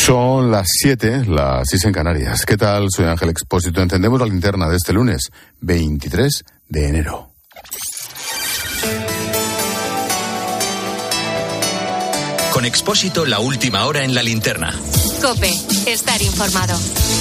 Son las 7, las 6 en Canarias. ¿Qué tal? Soy Ángel Expósito. Encendemos la linterna de este lunes, 23 de enero. Con Expósito, la última hora en la linterna. COPE, estar informado.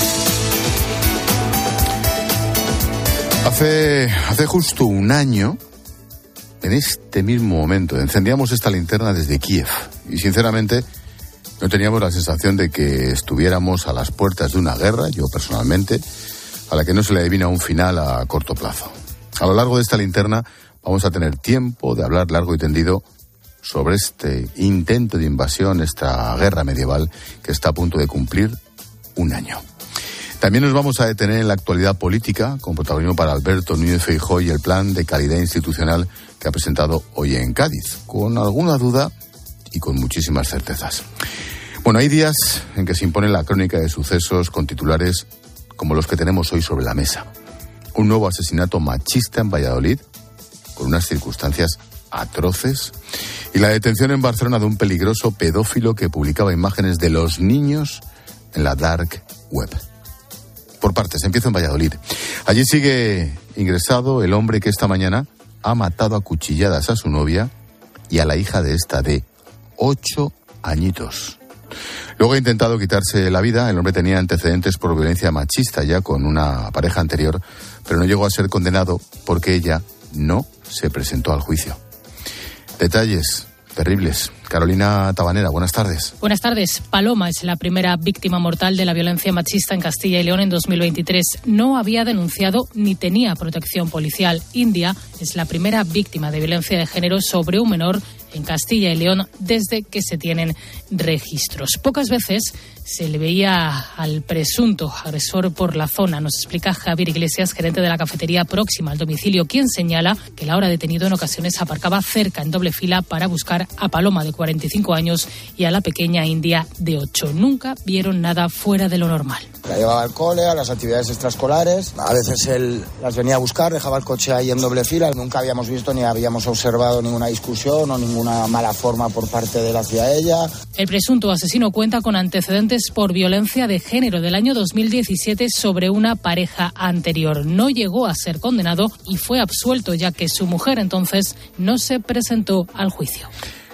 Hace justo un año, en este mismo momento, encendíamos esta linterna desde Kiev. Y sinceramente, no teníamos la sensación de que estuviéramos a las puertas de una guerra, yo personalmente, a la que no se le adivina un final a corto plazo. A lo largo de esta linterna vamos a tener tiempo de hablar largo y tendido sobre este intento de invasión, esta guerra medieval que está a punto de cumplir un año. También nos vamos a detener en la actualidad política, con protagonismo para Alberto Núñez Feijóo y el plan de calidad institucional que ha presentado hoy en Cádiz, con alguna duda y con muchísimas certezas. Bueno, hay días en que se impone la crónica de sucesos con titulares como los que tenemos hoy sobre la mesa. Un nuevo asesinato machista en Valladolid, con unas circunstancias atroces, y la detención en Barcelona de un peligroso pedófilo que publicaba imágenes de los niños en la dark web. Por partes, empiezo en Valladolid. Allí sigue ingresado el hombre que esta mañana ha matado a cuchilladas a su novia y a la hija de esta de 8 añitos. Luego ha intentado quitarse la vida. El hombre tenía antecedentes por violencia machista ya con una pareja anterior, pero no llegó a ser condenado porque ella no se presentó al juicio. Detalles terribles. Carolina Tabanera, buenas tardes. Buenas tardes. Paloma es la primera víctima mortal de la violencia machista en Castilla y León en 2023. No había denunciado ni tenía protección policial. India es la primera víctima de violencia de género sobre un menor en Castilla y León desde que se tienen registros. Pocas veces se le veía al presunto agresor por la zona. Nos explica Javier Iglesias, gerente de la cafetería próxima al domicilio, quien señala que el ahora detenido en ocasiones aparcaba cerca en doble fila para buscar a Paloma, de 45 años, y a la pequeña India, de 8. Nunca vieron nada fuera de lo normal. La llevaba al cole, a las actividades extraescolares. A veces él las venía a buscar, dejaba el coche ahí en doble fila. Nunca habíamos visto ni habíamos observado ninguna discusión o ninguna mala forma por parte de él hacia ella. El presunto asesino cuenta con antecedentes por violencia de género del año 2017 sobre una pareja anterior. No llegó a ser condenado y fue absuelto, ya que su mujer entonces no se presentó al juicio.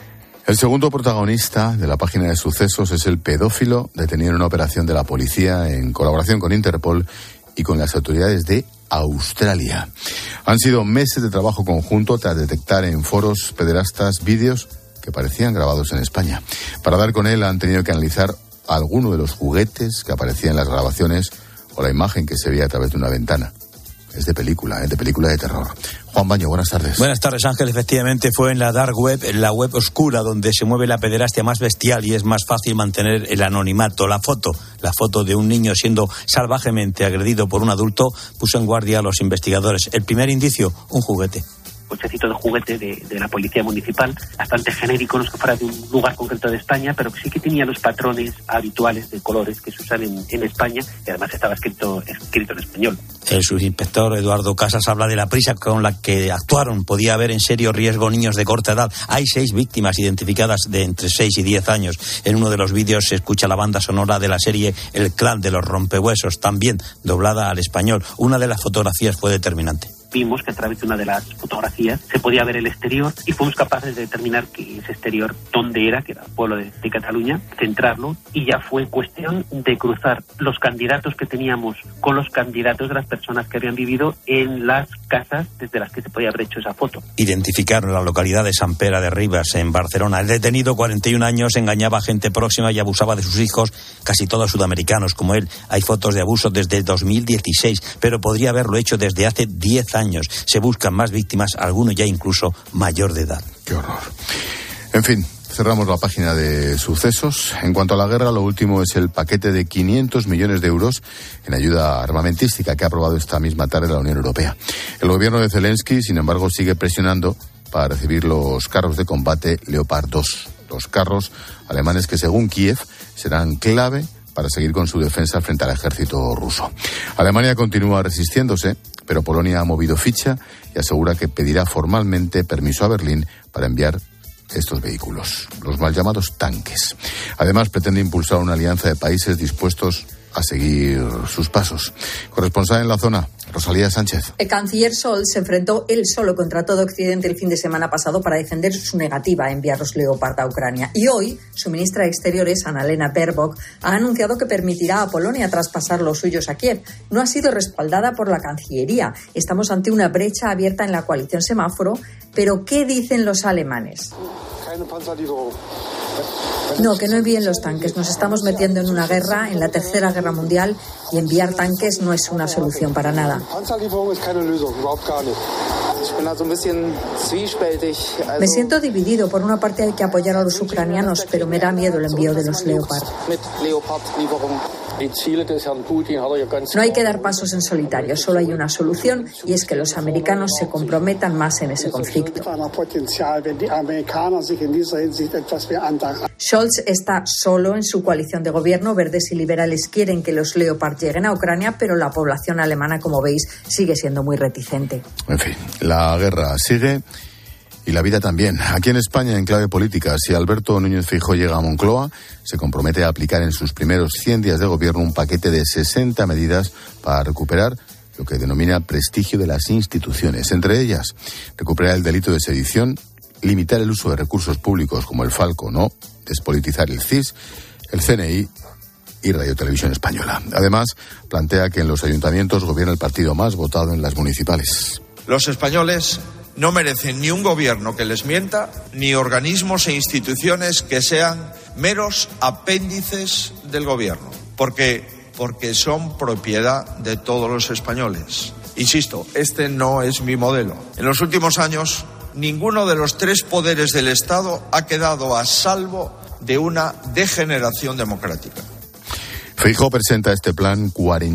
El segundo protagonista de la página de sucesos es el pedófilo detenido en una operación de la policía en colaboración con Interpol y con las autoridades de Australia. Han sido meses de trabajo conjunto tras detectar en foros pederastas vídeos que parecían grabados en España. Para dar con él han tenido que analizar alguno de los juguetes que aparecían en las grabaciones o la imagen que se veía a través de una ventana. Es de película de terror. Juan Baño, buenas tardes. Buenas tardes, Ángel. Efectivamente fue en la dark web, en la web oscura, donde se mueve la pederastia más bestial y es más fácil mantener el anonimato. La foto de un niño siendo salvajemente agredido por un adulto puso en guardia a los investigadores. El primer indicio, un juguete. Cochecito de juguete de la policía municipal, bastante genérico, no es que fuera de un lugar concreto de España, pero que sí que tenía los patrones habituales de colores que se usan en España, y además estaba escrito en español. El subinspector Eduardo Casas habla de la prisa con la que actuaron. Podía haber en serio riesgo niños de corta edad. Hay 6 víctimas identificadas de entre 6 y 10 años. En uno de los vídeos se escucha la banda sonora de la serie El Clan de los Rompehuesos, también doblada al español. Una de las fotografías fue determinante. Vimos que a través de una de las fotografías se podía ver el exterior y fuimos capaces de determinar que ese exterior dónde era, que era el pueblo de Cataluña, centrarlo, y ya fue cuestión de cruzar los candidatos que teníamos con los candidatos de las personas que habían vivido en las casas desde las que se podía haber hecho esa foto. Identificaron la localidad de Sant Pere de Ribes, en Barcelona. El detenido, 41 años, engañaba a gente próxima y abusaba de sus hijos, casi todos sudamericanos como él. Hay fotos de abuso desde 2016, pero podría haberlo hecho desde hace 10 años. Se buscan más víctimas, algunos ya incluso mayor de edad. Qué horror. En fin, cerramos la página de sucesos. En cuanto a la guerra, lo último es el paquete de 500 millones de euros en ayuda armamentística que ha aprobado esta misma tarde la Unión Europea. El gobierno de Zelensky, sin embargo, sigue presionando para recibir los carros de combate Leopard 2. Los carros alemanes que, según Kiev, serán clave para seguir con su defensa frente al ejército ruso. Alemania continúa resistiéndose, pero Polonia ha movido ficha y asegura que pedirá formalmente permiso a Berlín para enviar estos vehículos, los mal llamados tanques. Además, pretende impulsar una alianza de países dispuestos a seguir sus pasos. Corresponsal en la zona, Rosalía Sánchez. El canciller Scholz se enfrentó él solo contra todo Occidente el fin de semana pasado para defender su negativa a enviar los Leopard a Ucrania. Y hoy, su ministra de Exteriores, Annalena Baerbock, ha anunciado que permitirá a Polonia traspasar los suyos a Kiev. No ha sido respaldada por la Cancillería. Estamos ante una brecha abierta en la coalición semáforo. Pero, ¿qué dicen los alemanes? No, que no envíen los tanques. Nos estamos metiendo en una guerra, en la Tercera Guerra Mundial, y enviar tanques no es una solución para nada. Me siento dividido. Por una parte hay que apoyar a los ucranianos, pero me da miedo el envío de los Leopard. No hay que dar pasos en solitario, solo hay una solución y es que los americanos se comprometan más en ese conflicto. Scholz está solo en su coalición de gobierno. Verdes y liberales quieren que los Leopard lleguen a Ucrania, pero la población alemana, como veis, sigue siendo muy reticente. En fin, la guerra sigue. Y la vida también. Aquí en España, en clave política, si Alberto Núñez Feijóo llega a Moncloa, se compromete a aplicar en sus primeros 100 días de gobierno un paquete de 60 medidas para recuperar lo que denomina prestigio de las instituciones. Entre ellas, recuperar el delito de sedición, limitar el uso de recursos públicos como el Falco, no despolitizar el CIS, el CNI y Radio Televisión Española. Además, plantea que en los ayuntamientos gobierna el partido más votado en las municipales. Los españoles no merecen ni un gobierno que les mienta, ni organismos e instituciones que sean meros apéndices del gobierno, porque son propiedad de todos los españoles. Insisto, este no es mi modelo. En los últimos años, ninguno de los tres poderes del Estado ha quedado a salvo de una degeneración democrática. Feijóo presenta este plan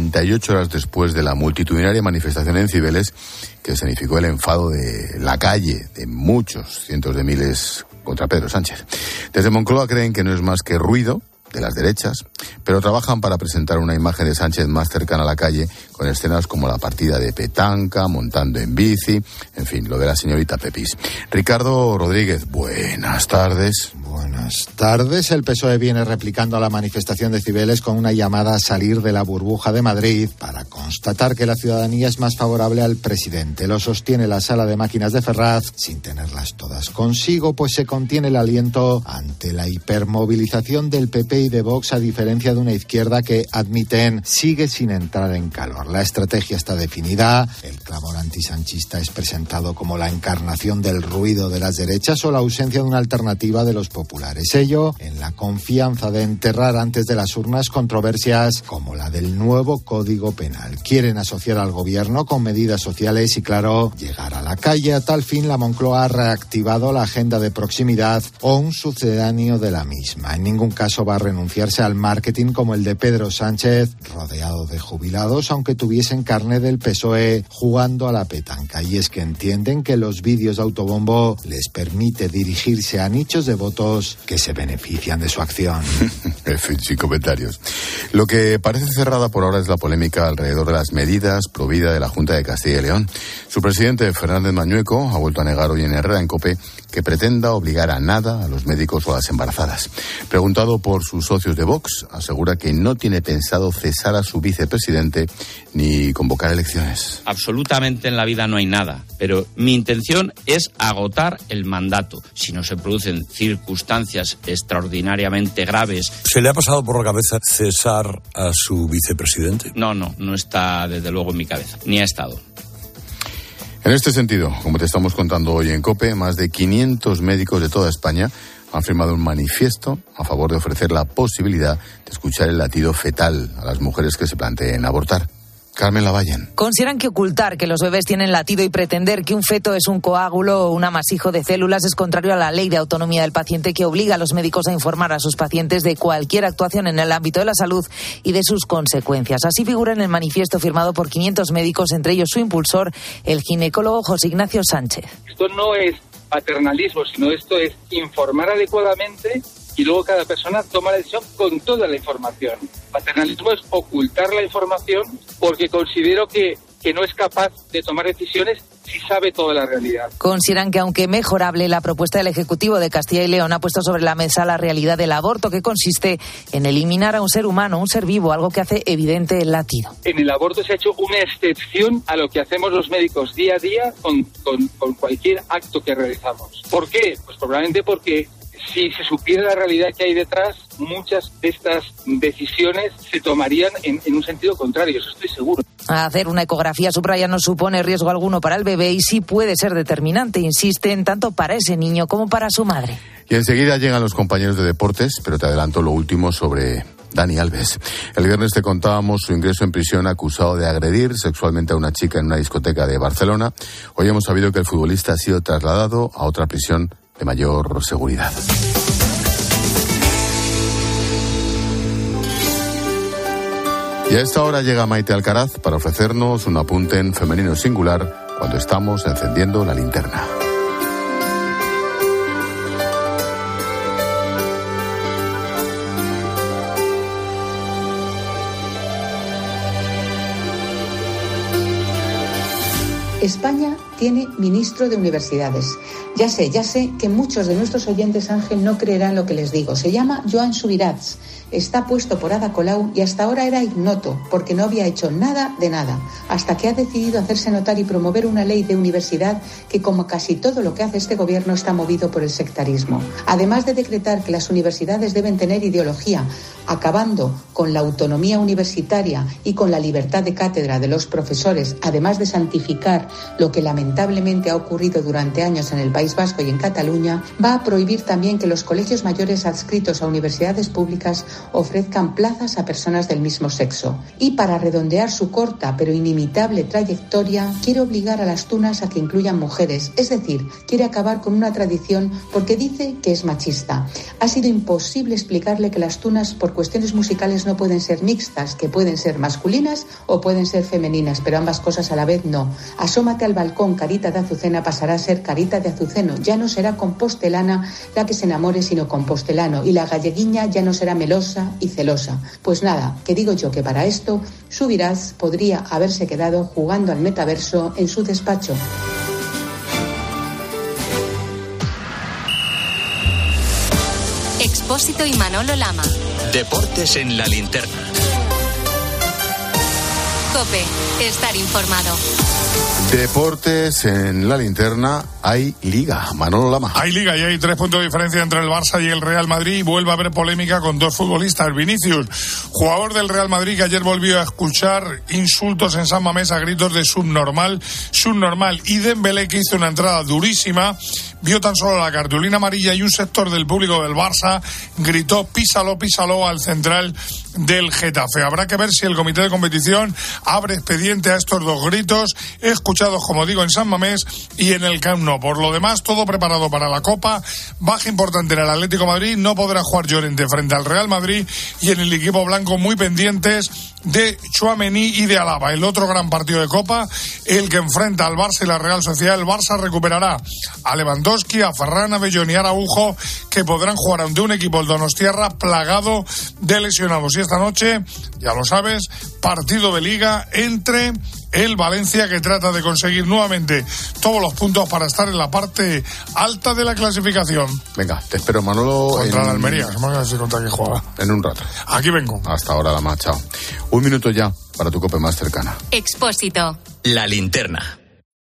48 horas después de la multitudinaria manifestación en Cibeles que escenificó el enfado de la calle de muchos cientos de miles contra Pedro Sánchez. Desde Moncloa creen que no es más que ruido de las derechas, pero trabajan para presentar una imagen de Sánchez más cercana a la calle, con escenas como la partida de petanca, montando en bici, en fin, lo de la señorita Pepis. Ricardo Rodríguez, buenas tardes. Buenas tardes. El PSOE viene replicando a la manifestación de Cibeles con una llamada a salir de la burbuja de Madrid para constatar que la ciudadanía es más favorable al presidente. Lo sostiene la sala de máquinas de Ferraz, sin tenerlas todas consigo, pues se contiene el aliento ante la hipermovilización del PP y de Vox, a diferencia de una izquierda que, admiten, sigue sin entrar en calor. La estrategia está definida. El clamor antisanchista es presentado como la encarnación del ruido de las derechas o la ausencia de una alternativa de los populares. Ello en la confianza de enterrar antes de las urnas controversias como la del nuevo Código Penal. Quieren asociar al gobierno con medidas sociales y, claro, llegar a la calle. A tal fin, la Moncloa ha reactivado la agenda de proximidad o un sucedáneo de la misma. En ningún caso va a renunciarse al marketing como el de Pedro Sánchez, rodeado de jubilados, aunque tuviesen carne del PSOE jugando a la petanca. Y es que entienden que los vídeos de autobombo les permite dirigirse a nichos de votos que se benefician de su acción. En fin, sin comentarios. Lo que parece cerrada por ahora es la polémica alrededor de las medidas pro vida de la Junta de Castilla y León. Su presidente, Fernández Mañueco, ha vuelto a negar hoy en Herrera, en COPE, que pretenda obligar a nada a los médicos o a las embarazadas. Preguntado por sus socios de Vox, asegura que no tiene pensado cesar a su vicepresidente ni convocar elecciones. Absolutamente en la vida no hay nada, pero mi intención es agotar el mandato. Si no se producen circunstancias extraordinariamente graves. ¿Se le ha pasado por la cabeza cesar a su vicepresidente? No está desde luego en mi cabeza, ni ha estado. En este sentido, como te estamos contando hoy en COPE, más de 500 médicos de toda España han firmado un manifiesto a favor de ofrecer la posibilidad de escuchar el latido fetal a las mujeres que se planteen abortar. Carmen Lavallen. Consideran que ocultar que los bebés tienen latido y pretender que un feto es un coágulo o un amasijo de células es contrario a la ley de autonomía del paciente, que obliga a los médicos a informar a sus pacientes de cualquier actuación en el ámbito de la salud y de sus consecuencias. Así figura en el manifiesto firmado por 500 médicos, entre ellos su impulsor, el ginecólogo José Ignacio Sánchez. Esto no es paternalismo, sino esto es informar adecuadamente y luego cada persona toma la decisión con toda la información. Paternalismo es ocultar la información porque considero que que no es capaz de tomar decisiones si sabe toda la realidad. Consideran que, aunque mejorable, la propuesta del Ejecutivo de Castilla y León ha puesto sobre la mesa la realidad del aborto, que consiste en eliminar a un ser humano, un ser vivo, algo que hace evidente el latido. En el aborto se ha hecho una excepción a lo que hacemos los médicos día a día con cualquier acto que realizamos. ¿Por qué? Pues probablemente porque si se supiera la realidad que hay detrás, muchas de estas decisiones se tomarían en un sentido contrario, eso estoy seguro. Hacer una ecografía, subraya, no supone riesgo alguno para el bebé y sí puede ser determinante, insisten, tanto para ese niño como para su madre. Y enseguida llegan los compañeros de deportes, pero te adelanto lo último sobre Dani Alves. El viernes te contábamos su ingreso en prisión acusado de agredir sexualmente a una chica en una discoteca de Barcelona. Hoy hemos sabido que el futbolista ha sido trasladado a otra prisión de mayor seguridad. Y a esta hora llega Maite Alcaraz para ofrecernos un apunte en femenino singular cuando estamos encendiendo la linterna. España tiene ministro de Universidades. Ya sé que muchos de nuestros oyentes, Ángel, no creerán lo que les digo. Se llama Joan Subirats. Está puesto por Ada Colau y hasta ahora era ignoto, porque no había hecho nada de nada, hasta que ha decidido hacerse notar y promover una ley de universidad que, como casi todo lo que hace este gobierno, está movido por el sectarismo. Además de decretar que las universidades deben tener ideología, acabando con la autonomía universitaria y con la libertad de cátedra de los profesores, además de santificar lo que lamentablemente ha ocurrido durante años en el País Vasco y en Cataluña, va a prohibir también que los colegios mayores adscritos a universidades públicas ofrezcan plazas a personas del mismo sexo. Y para redondear su corta pero inimitable trayectoria, quiere obligar a las tunas a que incluyan mujeres, es decir, quiere acabar con una tradición porque dice que es machista. Ha sido imposible explicarle que las tunas por cuestiones musicales no pueden ser mixtas, que pueden ser masculinas o pueden ser femeninas, pero ambas cosas a la vez no. Asómate al balcón, Carita de Azucena pasará a ser Carita de Azuceno, ya no será compostelana la que se enamore sino compostelano, y la galleguiña ya no será melosa y celosa. Pues nada, que digo yo que para esto Subirats podría haberse quedado jugando al metaverso en su despacho. Expósito y Manolo Lama. Deportes en la linterna. COPE, estar informado. Deportes en la linterna, hay Liga. Manolo Lama. Hay Liga y hay 3 puntos de diferencia entre el Barça y el Real Madrid. Vuelve a haber polémica con 2 futbolistas. Vinicius, jugador del Real Madrid, que ayer volvió a escuchar insultos en San Mamés a gritos de subnormal. Y Dembélé, que hizo una entrada durísima, vio tan solo la cartulina amarilla y un sector del público del Barça gritó písalo al central del Getafe. Habrá que ver si el comité de competición abre expediente a estos 2 gritos, escuchados, como digo, en San Mamés y en el Camp Nou. Por lo demás, todo preparado para la Copa. Baja importante en el Atlético de Madrid. No podrá jugar Llorente frente al Real Madrid, y en el equipo blanco muy pendientes de Tchouaméni y de Alaba. El otro gran partido de Copa, el que enfrenta al Barça y la Real Sociedad. El Barça recuperará a Lewandowski, a Ferran, a Bellón y a Araujo, que podrán jugar ante un equipo, el Donostiarra, plagado de lesionados. Y esta noche, ya lo sabes, partido de Liga entre el Valencia, que trata de conseguir nuevamente todos los puntos para estar en la parte alta de la clasificación. Venga, te espero, Manolo. Contra la Almería, contra que juega. En un rato. Aquí vengo. Hasta ahora, Lama, chao. 1 minuto ya para tu COPE más cercana. Expósito. La linterna.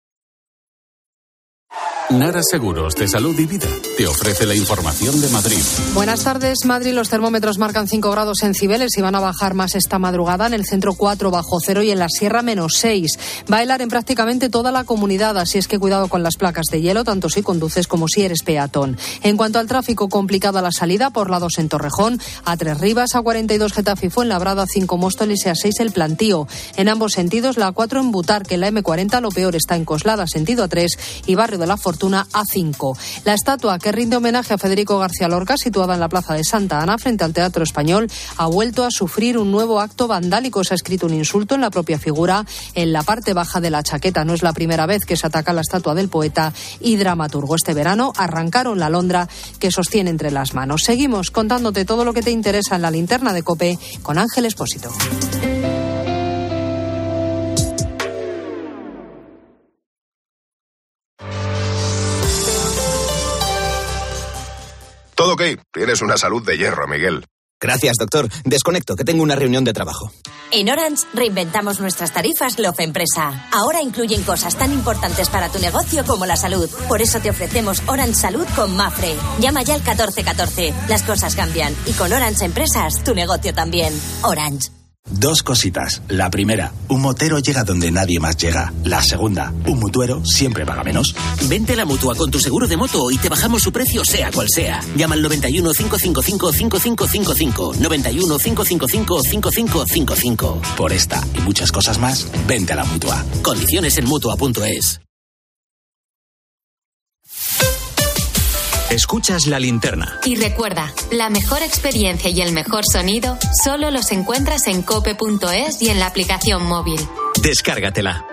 Nara Seguros de Salud y Vida te ofrece la información de Madrid. Buenas tardes. Madrid, los termómetros marcan 5 grados en Cibeles y van a bajar más esta madrugada. En el centro 4 bajo cero y en la sierra -6. Va a helar en prácticamente toda la comunidad, así es que cuidado con las placas de hielo, tanto si conduces como si eres peatón. En cuanto al tráfico, complicada la salida por la 2 en Torrejón, A3 Rivas, A42 Getafe y Fuenlabrada, 5 Móstoles y A6 El Plantío. En ambos sentidos, la A4 en Butarque, la M40 lo peor está en Coslada, sentido A3 y Barrio de la Fortuna, A5. La estatua que rinde homenaje a Federico García Lorca, situada en la plaza de Santa Ana frente al Teatro Español, ha vuelto a sufrir un nuevo acto vandálico. Se ha escrito un insulto en la propia figura, en la parte baja de la chaqueta. No es la primera vez que se ataca la estatua del poeta y dramaturgo. Este verano arrancaron la alondra que sostiene entre las manos. Seguimos contándote todo lo que te interesa en la linterna de COPE con Ángel Expósito. Todo ok. Tienes una salud de hierro, Miguel. Gracias, doctor. Desconecto, que tengo una reunión de trabajo. En Orange reinventamos nuestras tarifas Love Empresa. Ahora incluyen cosas tan importantes para tu negocio como la salud. Por eso te ofrecemos Orange Salud con Mapfre. Llama ya al 1414. Las cosas cambian. Y con Orange Empresas, tu negocio también. Orange. 2 cositas. La primera, un motero llega donde nadie más llega. La segunda, un mutuero siempre paga menos. Vente a la Mutua con tu seguro de moto y te bajamos su precio sea cual sea. Llama al 91 555 5555. 91 555 5555. Por esta y muchas cosas más, vente a la Mutua. Condiciones en Mutua.es. Escuchas La Linterna. Y recuerda, la mejor experiencia y el mejor sonido solo los encuentras en cope.es y en la aplicación móvil. Descárgatela.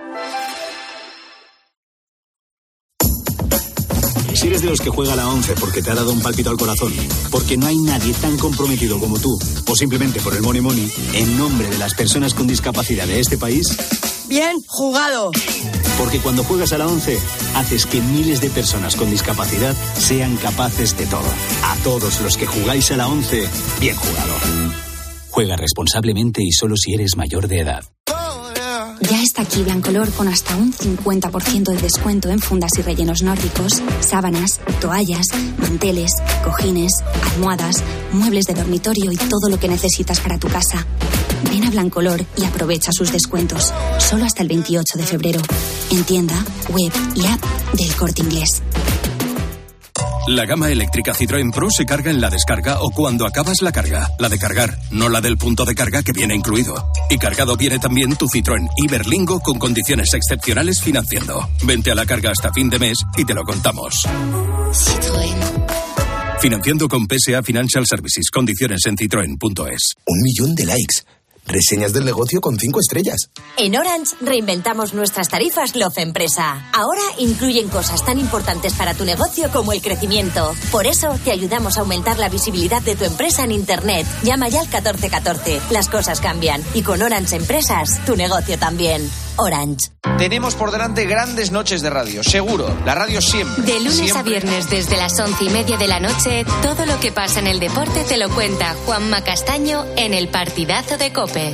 Si eres de los que juega a la 11 porque te ha dado un pálpito al corazón, porque no hay nadie tan comprometido como tú, o simplemente por el money money, en nombre de las personas con discapacidad de este país... Bien jugado. Porque cuando juegas a la 11, haces que miles de personas con discapacidad sean capaces de todo. A todos los que jugáis a la 11, bien jugado. Juega responsablemente y solo si eres mayor de edad. Ya está aquí Blancolor con hasta un 50% de descuento en fundas y rellenos nórdicos, sábanas, toallas, manteles, cojines, almohadas, muebles de dormitorio y todo lo que necesitas para tu casa. Ven a Blancolor y aprovecha sus descuentos. Solo hasta el 28 de febrero. En tienda, web y app del Corte Inglés. La gama eléctrica Citroën Pro se carga en la descarga o cuando acabas la carga. La de cargar, no la del punto de carga que viene incluido. Y cargado viene también tu Citroën Iberlingo con condiciones excepcionales financiando. Vente a la carga hasta fin de mes y te lo contamos. Citroën. Financiando con PSA Financial Services. Condiciones en citroen.es. 1 millón de likes. Reseñas del negocio con 5 estrellas. En Orange reinventamos nuestras tarifas Love Empresa. Ahora incluyen cosas tan importantes para tu negocio como el crecimiento. Por eso te ayudamos a aumentar la visibilidad de tu empresa en Internet. Llama ya al 1414. Las cosas cambian. Y con Orange Empresas, tu negocio también. Orange. Tenemos por delante grandes noches de radio, seguro. La radio siempre. De lunes siempre. a viernes desde las 11:30 de la noche, todo lo que pasa en el deporte te lo cuenta Juanma Castaño en El Partidazo de COPE.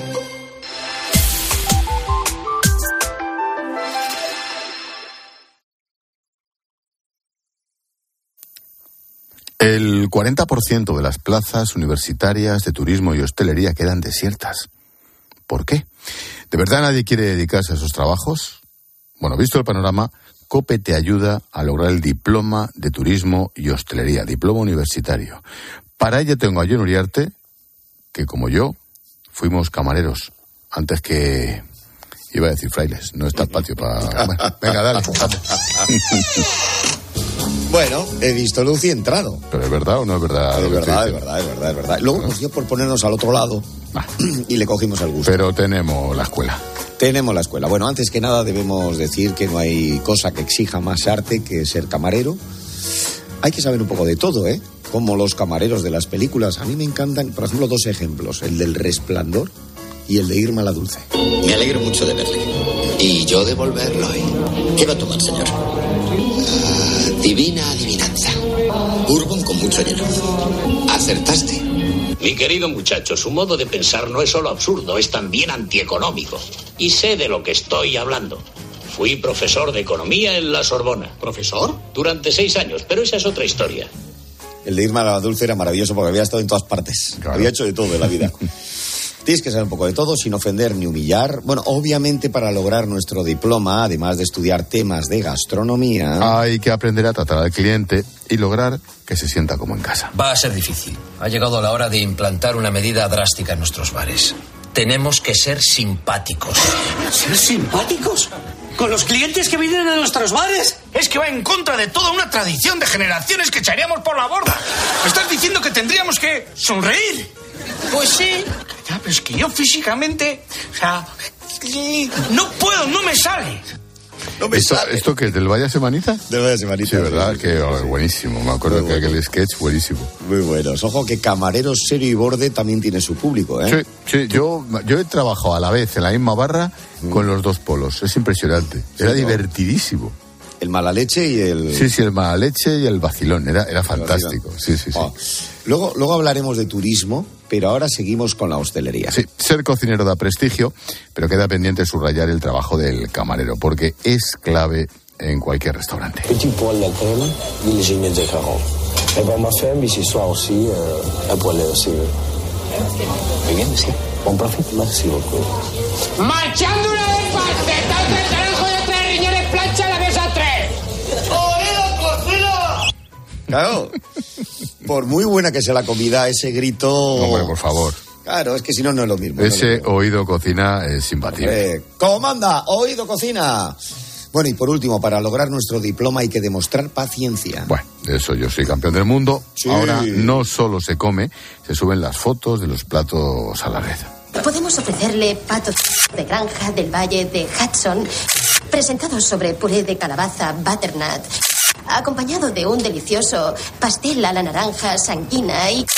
El 40% de las plazas universitarias de turismo y hostelería quedan desiertas. ¿Por qué? ¿De verdad nadie quiere dedicarse a esos trabajos? Bueno, visto el panorama, COPE te ayuda a lograr el diploma de turismo y hostelería, diploma universitario. Para ello tengo a Jon Uriarte, que como yo, fuimos camareros, antes que... Iba a decir frailes, no está espacio para... Bueno, venga, dale. Bueno, he visto luz y he entrado. ¿Pero es verdad o no es verdad? Es verdad. Luego nos dio por ponernos al otro lado y le cogimos el gusto. Pero tenemos la escuela. Tenemos la escuela. Bueno, antes que nada debemos decir que no hay cosa que exija más arte que ser camarero. Hay que saber un poco de todo, ¿eh? Como los camareros de las películas. A mí me encantan, por ejemplo, 2 ejemplos. El del Resplandor y el de Irma la Dulce. Me alegro mucho de verle. Y yo de volverlo hoy. ¿Qué va a tomar, señor? Divina adivinanza. Bourbon con mucho hielo. Acertaste. Mi querido muchacho, su modo de pensar no es solo absurdo, es también antieconómico. Y sé de lo que estoy hablando. Fui profesor de economía en la Sorbona. ¿Profesor? Durante 6 años, pero esa es otra historia. El de Irma la Dulce era maravilloso porque había estado en todas partes. Claro. Había hecho de todo en la vida. Tienes que saber un poco de todo, sin ofender ni humillar. Bueno, obviamente para lograr nuestro diploma, además de estudiar temas de gastronomía... Hay que aprender a tratar al cliente y lograr que se sienta como en casa. Va a ser difícil. Ha llegado la hora de implantar una medida drástica en nuestros bares. Tenemos que ser simpáticos. ¿Ser simpáticos? ¿Con los clientes que vienen a nuestros bares? Es que va en contra de toda una tradición de generaciones que echaríamos por la borda. ¿Me estás diciendo que tendríamos que sonreír? Pues sí. Ya, pero es que yo físicamente... O sea... No puedo, no me sale. No me sale. ¿Esto qué es? ¿Del Vaya Semaniza? Del Vaya Semaniza. Sí, ¿verdad? Que buenísimo. Me acuerdo que aquel sketch buenísimo. Muy buenos. Ojo que Camareros Serio y Borde también tiene su público, ¿eh? Sí. Yo he trabajado a la vez en la misma barra con los 2 polos. Es impresionante. Era divertidísimo. El mala leche y el... Sí, el mala leche y el vacilón. Era fantástico. Sí. Oh. Luego hablaremos de turismo, pero ahora seguimos con la hostelería. Sí, ser cocinero da prestigio, pero queda pendiente subrayar el trabajo del camarero, porque es clave en cualquier restaurante. Petit poil de crème, l'huile gémée de caron. Et pour ma femme, ici soir aussi, un poil aussi. Muy bien, sí. Bon profit, merci beaucoup. Marchando una de pasteta, otro carajo de 3 riñones plancha a la mesa 3. ¡Oído, cocina! Claro, por muy buena que sea la comida, ese grito... Hombre, por favor. Claro, es que si no, no es lo mismo. Ese oído cocina es imbatible. ¡Comanda! ¡Oído cocina! Bueno, y por último, para lograr nuestro diploma hay que demostrar paciencia. Bueno, de eso yo soy campeón del mundo. Sí. Ahora no solo se come, se suben las fotos de los platos a la red. Podemos ofrecerle patos de granja del valle de Hudson, presentados sobre puré de calabaza butternut, acompañado de un delicioso pastel a la naranja sanguina y...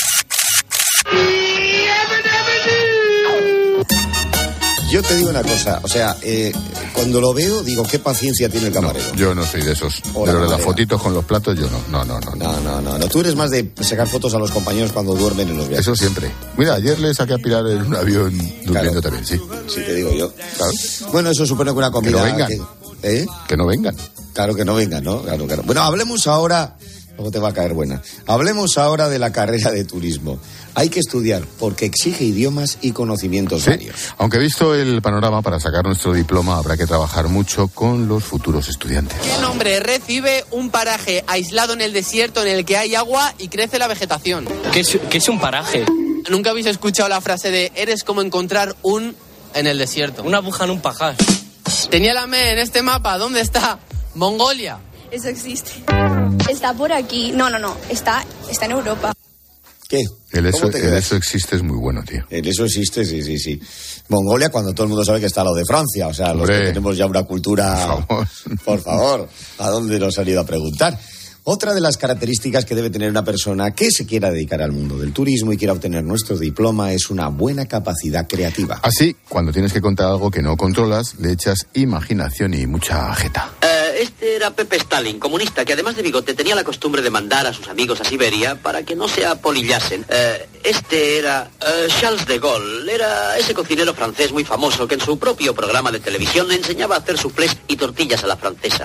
Yo te digo una cosa, o sea, cuando lo veo, digo, ¿qué paciencia tiene el camarero? No, yo no soy de esos. De los de las fotitos con los platos, yo no. No. Tú eres más de sacar fotos a los compañeros cuando duermen en los viajes. Eso siempre. Mira, ayer le saqué a Pilar en un avión durmiendo también, sí. Sí, te digo yo. Claro. Bueno, eso supone que una comida... Que no vengan. Que no vengan. Claro que no vengan, ¿no? Claro. Bueno, hablemos ahora... Luego te va a caer buena. Hablemos ahora de la carrera de turismo. Hay que estudiar porque exige idiomas y conocimientos varios. Aunque visto el panorama, para sacar nuestro diploma habrá que trabajar mucho con los futuros estudiantes. ¿Qué nombre recibe un paraje aislado en el desierto en el que hay agua y crece la vegetación? ¿Qué es un paraje? ¿Nunca habéis escuchado la frase de eres como encontrar un en el desierto? Una aguja en un pajar. Tenía la M en este mapa. ¿Dónde está? Mongolia. Eso existe. Está por aquí. No. Está en Europa. ¿Qué? El eso existe es muy bueno, tío. El eso existe, sí. Mongolia, cuando todo el mundo sabe que está a lo de Francia. O sea, Hombre, los que tenemos ya una cultura... Por favor, ¿a dónde nos han ido a preguntar? Otra de las características que debe tener una persona que se quiera dedicar al mundo del turismo y quiera obtener nuestro diploma es una buena capacidad creativa. Así, cuando tienes que contar algo que no controlas, le echas imaginación y mucha jeta. Este era Pepe Stalin, comunista, que además de bigote tenía la costumbre de mandar a sus amigos a Siberia para que no se apolillasen. Este era Charles de Gaulle, era ese cocinero francés muy famoso que en su propio programa de televisión le enseñaba a hacer soufflés y tortillas a la francesa.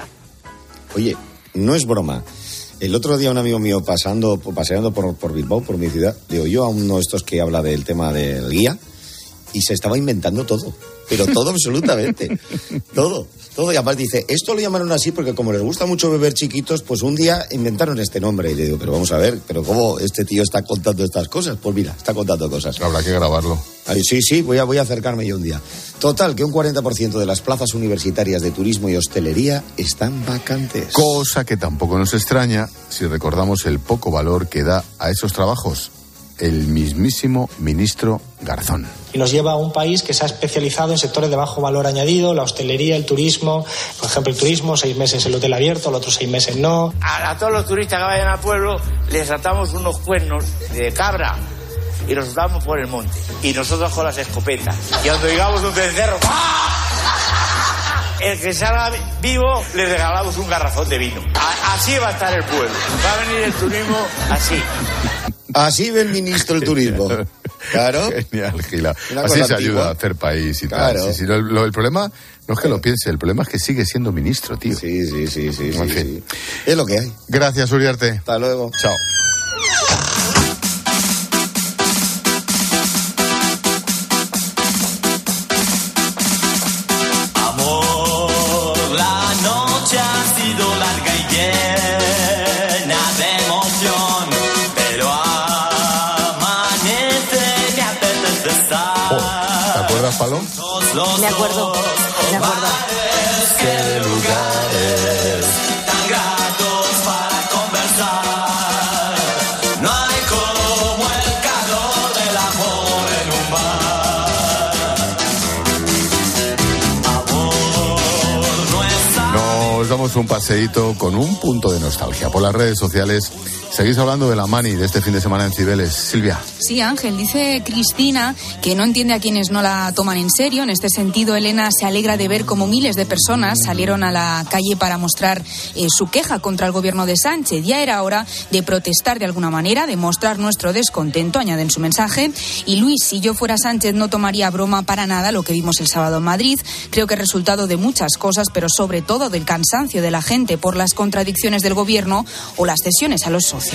Oye, no es broma. El otro día un amigo mío paseando por Bilbao, por mi ciudad, le oyó a uno de estos que habla del tema del guía y se estaba inventando todo, pero todo absolutamente, todo, y además dice, esto lo llamaron así porque como les gusta mucho beber chiquitos, pues un día inventaron este nombre, y le digo, pero vamos a ver, pero ¿cómo este tío está contando estas cosas? Pues mira, está contando cosas. Habrá que grabarlo. Ay, sí, voy a acercarme yo un día. Total, que un 40% de las plazas universitarias de turismo y hostelería están vacantes. Cosa que tampoco nos extraña si recordamos el poco valor que da a esos trabajos el mismísimo ministro Garzón. Y nos lleva a un país que se ha especializado en sectores de bajo valor añadido, la hostelería, el turismo. Por ejemplo, el turismo, 6 meses el hotel abierto, los otros 6 meses no. A todos los turistas que vayan al pueblo les atamos unos cuernos de cabra y los damos por el monte. Y nosotros con las escopetas. Y cuando llegamos a un cencerro, el que salga vivo le regalamos un garrafón de vino. Así va a estar el pueblo. Va a venir el turismo así. Así ve el ministro del turismo. Claro. Genial, Gila. Así se ayuda a hacer país y tal. Claro. Sí, el problema no es que lo piense, el problema es que sigue siendo ministro, tío. Sí. En fin. Es lo que hay. Gracias, Uriarte. Hasta luego. Chao. ¿Palo? Me acuerdo. ¿Qué lugares tan gratos para conversar? No hay como el calor del amor en un bar. Nos damos un paseíto con un punto de nostalgia. Por las redes sociales Seguís hablando de la mani de este fin de semana en Cibeles. Silvia. Sí, Ángel, dice Cristina que no entiende a quienes no la toman en serio. En este sentido, Elena se alegra de ver cómo miles de personas salieron a la calle para mostrar su queja contra el gobierno de Sánchez. Ya era hora de protestar de alguna manera, de mostrar nuestro descontento, añade en su mensaje. Y Luis, si yo fuera Sánchez no tomaría broma para nada lo que vimos el sábado en Madrid. Creo que es resultado de muchas cosas, pero sobre todo del cansancio de la gente por las contradicciones del gobierno o las cesiones a los socios.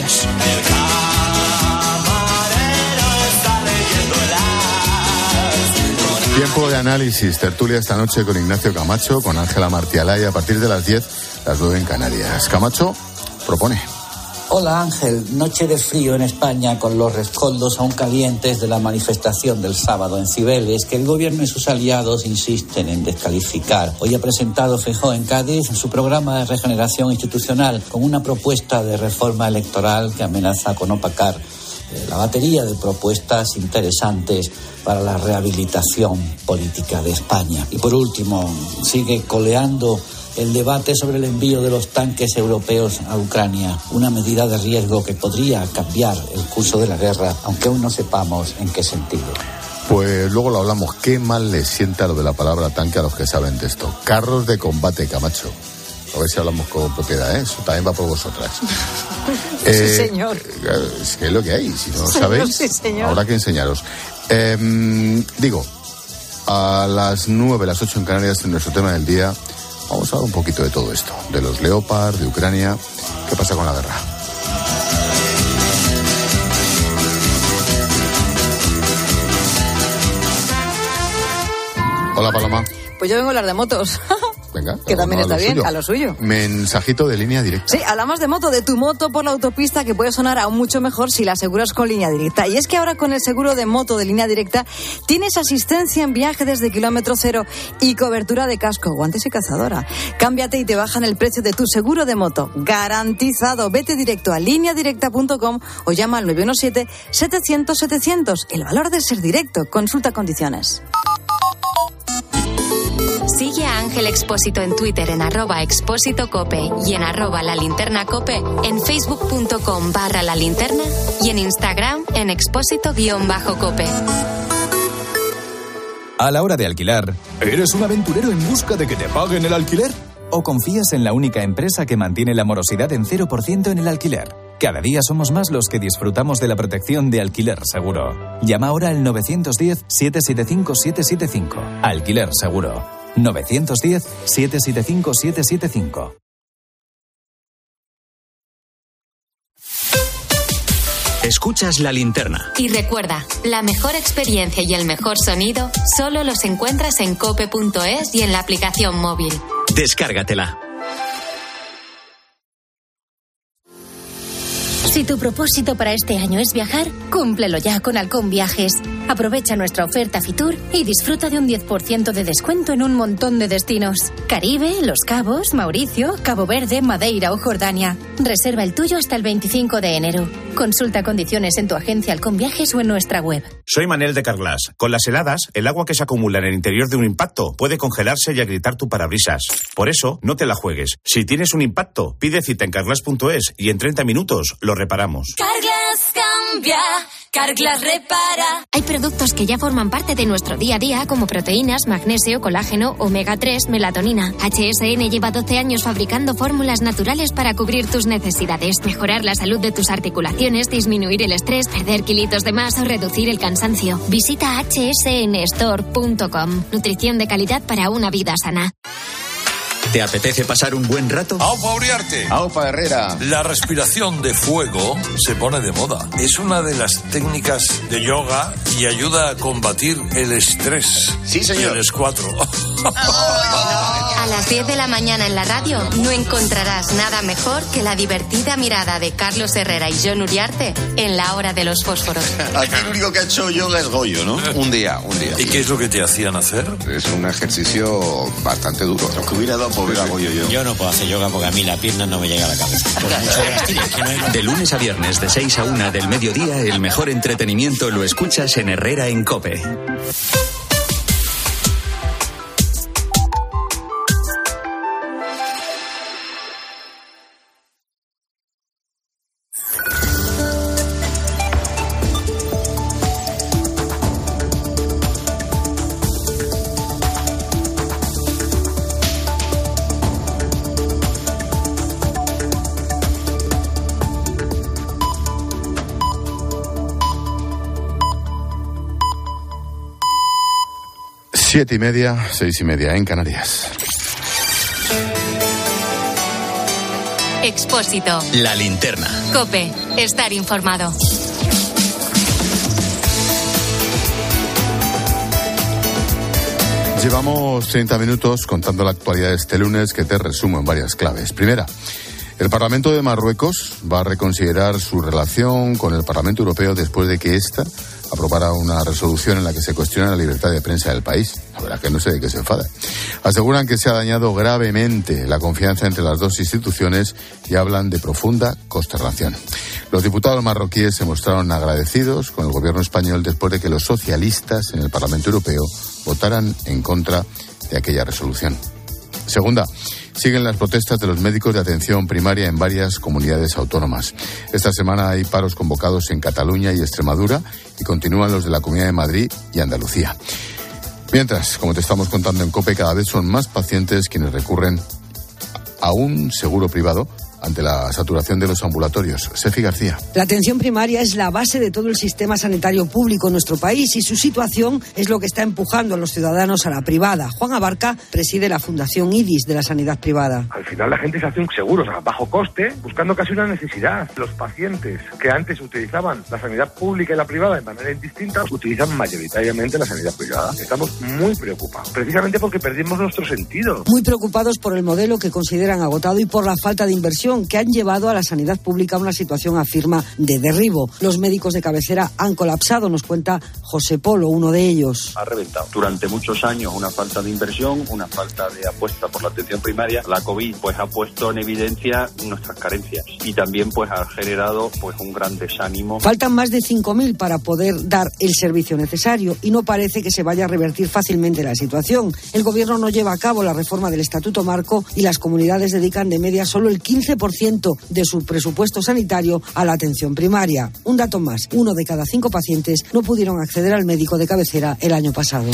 Tiempo de análisis, tertulia esta noche con Ignacio Camacho, con Ángela Martialay a partir de las 10, las 9 en Canarias. Camacho propone. Hola Ángel, noche de frío en España con los rescoldos aún calientes de la manifestación del sábado en Cibeles que el gobierno y sus aliados insisten en descalificar. Hoy ha presentado Feijóo en Cádiz su programa de regeneración institucional con una propuesta de reforma electoral que amenaza con opacar la batería de propuestas interesantes para la rehabilitación política de España. Y por último, sigue coleando el debate sobre el envío de los tanques europeos a Ucrania, una medida de riesgo que podría cambiar el curso de la guerra, aunque aún no sepamos en qué sentido. Pues luego lo hablamos. Qué mal les sienta lo de la palabra tanque a los que saben de esto. Carros de combate, Camacho. A ver si hablamos con propiedad, ¿eh? Eso también va por vosotras. Sí, señor. Es que es lo que hay. Si no lo sabéis, sí, señor. habrá que enseñaros. Digo, a las 9, las 8 en Canarias, en nuestro tema del día, vamos a hablar un poquito de todo esto. De los Leopard, de Ucrania. ¿Qué pasa con la guerra? Hola, Paloma. Pues yo vengo a hablar de motos. Venga, que también está bien, suyo. a lo suyo. Mensajito de Línea Directa. Sí, hablamos de moto, de tu moto por la autopista, que puede sonar aún mucho mejor si la aseguras con Línea Directa. Y es que ahora con el seguro de moto de Línea Directa tienes asistencia en viaje desde kilómetro cero y cobertura de casco, guantes y cazadora. Cámbiate y te bajan el precio de tu seguro de moto. Garantizado. Vete directo a lineadirecta.com o llama al 917-700-700. El valor de ser directo. Consulta condiciones. Sigue a Ángel Expósito en Twitter en @expósitocope y en @lalinternacope, en facebook.com/lalinterna y en Instagram en expósito_cope. A la hora de alquilar, ¿eres un aventurero en busca de que te paguen el alquiler? ¿O confías en la única empresa que mantiene la morosidad en 0% en el alquiler? Cada día somos más los que disfrutamos de la protección de Alquiler Seguro. Llama ahora al 910-775-775. Alquiler Seguro. 910-775-775. Escuchas La Linterna. Y recuerda, la mejor experiencia y el mejor sonido solo los encuentras en cope.es y en la aplicación móvil. Descárgatela. Si tu propósito para este año es viajar, cúmplelo ya con Halcón Viajes. Aprovecha nuestra oferta Fitur y disfruta de un 10% de descuento en un montón de destinos. Caribe, Los Cabos, Mauricio, Cabo Verde, Madeira o Jordania. Reserva el tuyo hasta el 25 de enero. Consulta condiciones en tu agencia Halcón Viajes o en nuestra web. Soy Manel de Carglass. Con las heladas, el agua que se acumula en el interior de un impacto puede congelarse y agrietar tu parabrisas. Por eso, no te la juegues. Si tienes un impacto, pide cita en carglass.es y en 30 minutos lo reparamos. Carglass cambia, Carglass repara. Hay productos que ya forman parte de nuestro día a día, como proteínas, magnesio, colágeno, omega 3, melatonina. HSN lleva 12 años fabricando fórmulas naturales para cubrir tus necesidades, mejorar la salud de tus articulaciones, disminuir el estrés, perder kilitos de más o reducir el cansancio. Visita hsnstore.com. Nutrición de calidad para una vida sana. ¿Te apetece pasar un buen rato? ¡Aupa Uriarte! ¡Aupa Herrera! La respiración de fuego se pone de moda. Es una de las técnicas de yoga y ayuda a combatir el estrés. Sí, señor. Y el escuatro. A las 10 de la mañana en la radio no encontrarás nada mejor que la divertida mirada de Carlos Herrera y Jon Uriarte en La Hora de los Fósforos. Aquí el único que ha hecho yoga es Goyo, ¿no? Un día. ¿Y qué es lo que te hacían hacer? Es un ejercicio bastante duro. Lo que hubiera dado por ver a Goyo yo. Yo no puedo hacer yoga porque a mí la pierna no me llega a la cabeza. De lunes a viernes de 6 a 1 del mediodía, el mejor entretenimiento lo escuchas en Herrera en COPE. 7:30, 6:30 en Canarias. Expósito. La linterna. COPE. Estar informado. Llevamos 30 minutos contando la actualidad de este lunes, que te resumo en varias claves. Primera, el Parlamento de Marruecos va a reconsiderar su relación con el Parlamento Europeo después de que ésta aprobara una resolución en la que se cuestiona la libertad de prensa del país. La verdad es que no sé de qué se enfada. Aseguran que se ha dañado gravemente la confianza entre las dos instituciones y hablan de profunda consternación. Los diputados marroquíes se mostraron agradecidos con el gobierno español después de que los socialistas en el Parlamento Europeo votaran en contra de aquella resolución. Segunda, siguen las protestas de los médicos de atención primaria en varias comunidades autónomas. Esta semana hay paros convocados en Cataluña y Extremadura y continúan los de la Comunidad de Madrid y Andalucía. Mientras, como te estamos contando en COPE, cada vez son más pacientes quienes recurren a un seguro privado ante la saturación de los ambulatorios. Sefi García. La atención primaria es la base de todo el sistema sanitario público en nuestro país y su situación es lo que está empujando a los ciudadanos a la privada. Juan Abarca preside la Fundación IDIS de la sanidad privada. Al final la gente se hace un seguro a bajo coste, buscando casi una necesidad. Los pacientes que antes utilizaban la sanidad pública y la privada de manera indistinta, utilizan mayoritariamente la sanidad privada. Estamos muy preocupados, precisamente porque perdimos nuestro sentido. Muy preocupados por el modelo que consideran agotado y por la falta de inversión que han llevado a la sanidad pública a una situación, afirma, de derribo. Los médicos de cabecera han colapsado, nos cuenta José Polo, uno de ellos. Ha reventado. Durante muchos años una falta de inversión, una falta de apuesta por la atención primaria. La COVID ha puesto en evidencia nuestras carencias y también ha generado un gran desánimo. Faltan más de 5.000 para poder dar el servicio necesario y no parece que se vaya a revertir fácilmente la situación. El gobierno no lleva a cabo la reforma del Estatuto Marco y las comunidades dedican de media solo el 15% de su presupuesto sanitario a la atención primaria. Un dato más, 1 de cada 5 pacientes no pudieron acceder al médico de cabecera el año pasado.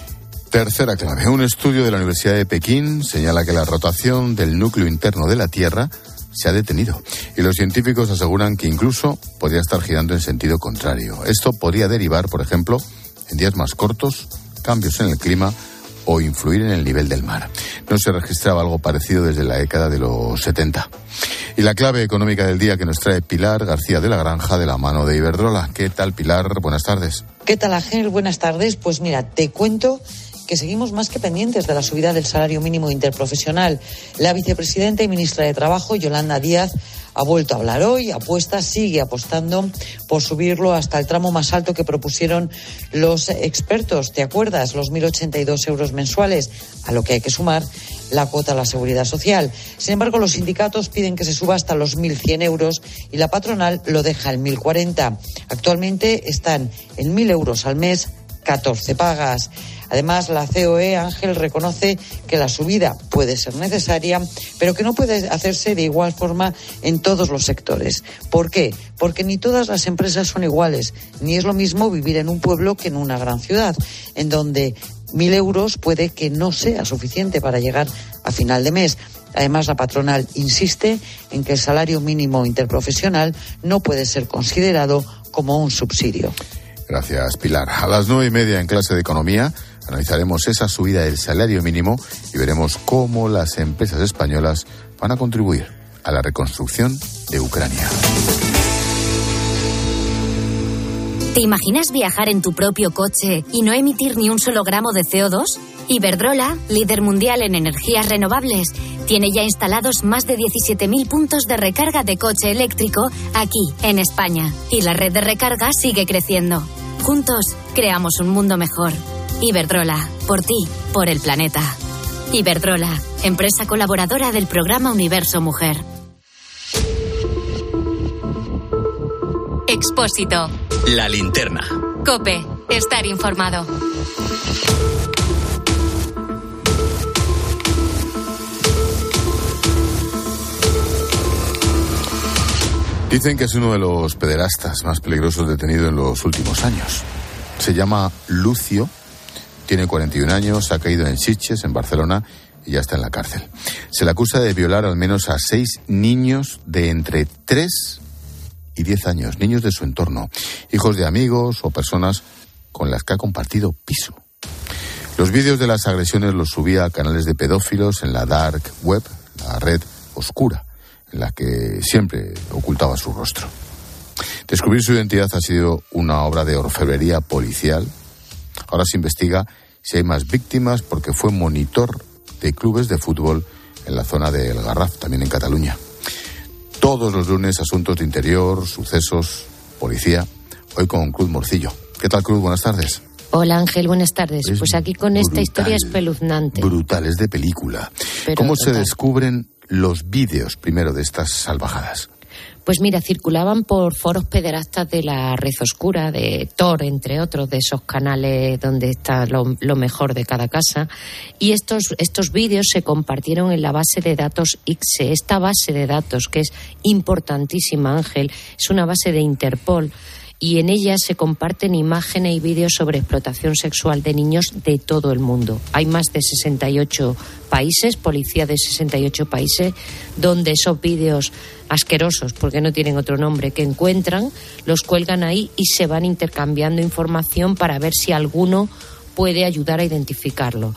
Tercera clave. Un estudio de la Universidad de Pekín señala que la rotación del núcleo interno de la Tierra se ha detenido y los científicos aseguran que incluso podría estar girando en sentido contrario. Esto podría derivar, por ejemplo, en días más cortos, cambios en el clima o influir en el nivel del mar. No se registraba algo parecido desde la década de los 70. Y la clave económica del día que nos trae Pilar García de la Granja de la mano de Iberdrola. ¿Qué tal, Pilar? Buenas tardes. ¿Qué tal, Ángel? Buenas tardes. Pues mira, te cuento que seguimos más que pendientes de la subida del salario mínimo interprofesional. La vicepresidenta y ministra de Trabajo, Yolanda Díaz, ha vuelto a hablar hoy, sigue apostando por subirlo hasta el tramo más alto que propusieron los expertos. ¿Te acuerdas? Los 1.082 euros mensuales, a lo que hay que sumar la cuota a la seguridad social. Sin embargo, los sindicatos piden que se suba hasta los 1.100 euros y la patronal lo deja en 1.040. Actualmente están en 1.000 euros al mes, 14 pagas. Además, la COE, Ángel, reconoce que la subida puede ser necesaria, pero que no puede hacerse de igual forma en todos los sectores. ¿Por qué? Porque ni todas las empresas son iguales, ni es lo mismo vivir en un pueblo que en una gran ciudad, en donde 1.000 euros puede que no sea suficiente para llegar a final de mes. Además, la patronal insiste en que el salario mínimo interprofesional no puede ser considerado como un subsidio. Gracias, Pilar. A las 9:30 en clase de Economía analizaremos esa subida del salario mínimo y veremos cómo las empresas españolas van a contribuir a la reconstrucción de Ucrania. ¿Te imaginas viajar en tu propio coche y no emitir ni un solo gramo de CO2? Iberdrola, líder mundial en energías renovables, tiene ya instalados más de 17.000 puntos de recarga de coche eléctrico aquí, en España. Y la red de recarga sigue creciendo. Juntos, creamos un mundo mejor. Iberdrola, por ti, por el planeta. Iberdrola, empresa colaboradora del programa Universo Mujer. Expósito. La linterna. COPE, estar informado. Dicen que es uno de los pederastas más peligrosos detenidos en los últimos años. Se llama Lucio, tiene 41 años, ha caído en Sitges, en Barcelona, y ya está en la cárcel. Se le acusa de violar al menos a 6 niños de entre 3 y 10 años, niños de su entorno, hijos de amigos o personas con las que ha compartido piso. Los vídeos de las agresiones los subía a canales de pedófilos en la dark web, la red oscura, en la que siempre ocultaba su rostro. Descubrir su identidad ha sido una obra de orfebrería policial. Ahora se investiga si hay más víctimas porque fue monitor de clubes de fútbol en la zona del Garraf, también en Cataluña. Todos los lunes, asuntos de interior, sucesos, policía. Hoy con Cruz Morcillo. ¿Qué tal, Cruz? Buenas tardes. Hola, Ángel, buenas tardes. Pues aquí con esta historia espeluznante. Brutal, es de película. Pero ¿Cómo total. se descubren los vídeos primero de estas salvajadas? Pues mira, circulaban por foros pederastas de la red oscura, de Tor, entre otros, de esos canales donde está lo mejor de cada casa. Y estos vídeos se compartieron en la base de datos ICSE. Esta base de datos, que es importantísima, Ángel, es una base de Interpol. Y en ella se comparten imágenes y vídeos sobre explotación sexual de niños de todo el mundo. Hay más de 68 países, policía de 68 países, donde esos vídeos asquerosos, porque no tienen otro nombre, que encuentran, los cuelgan ahí y se van intercambiando información para ver si alguno puede ayudar a identificarlo.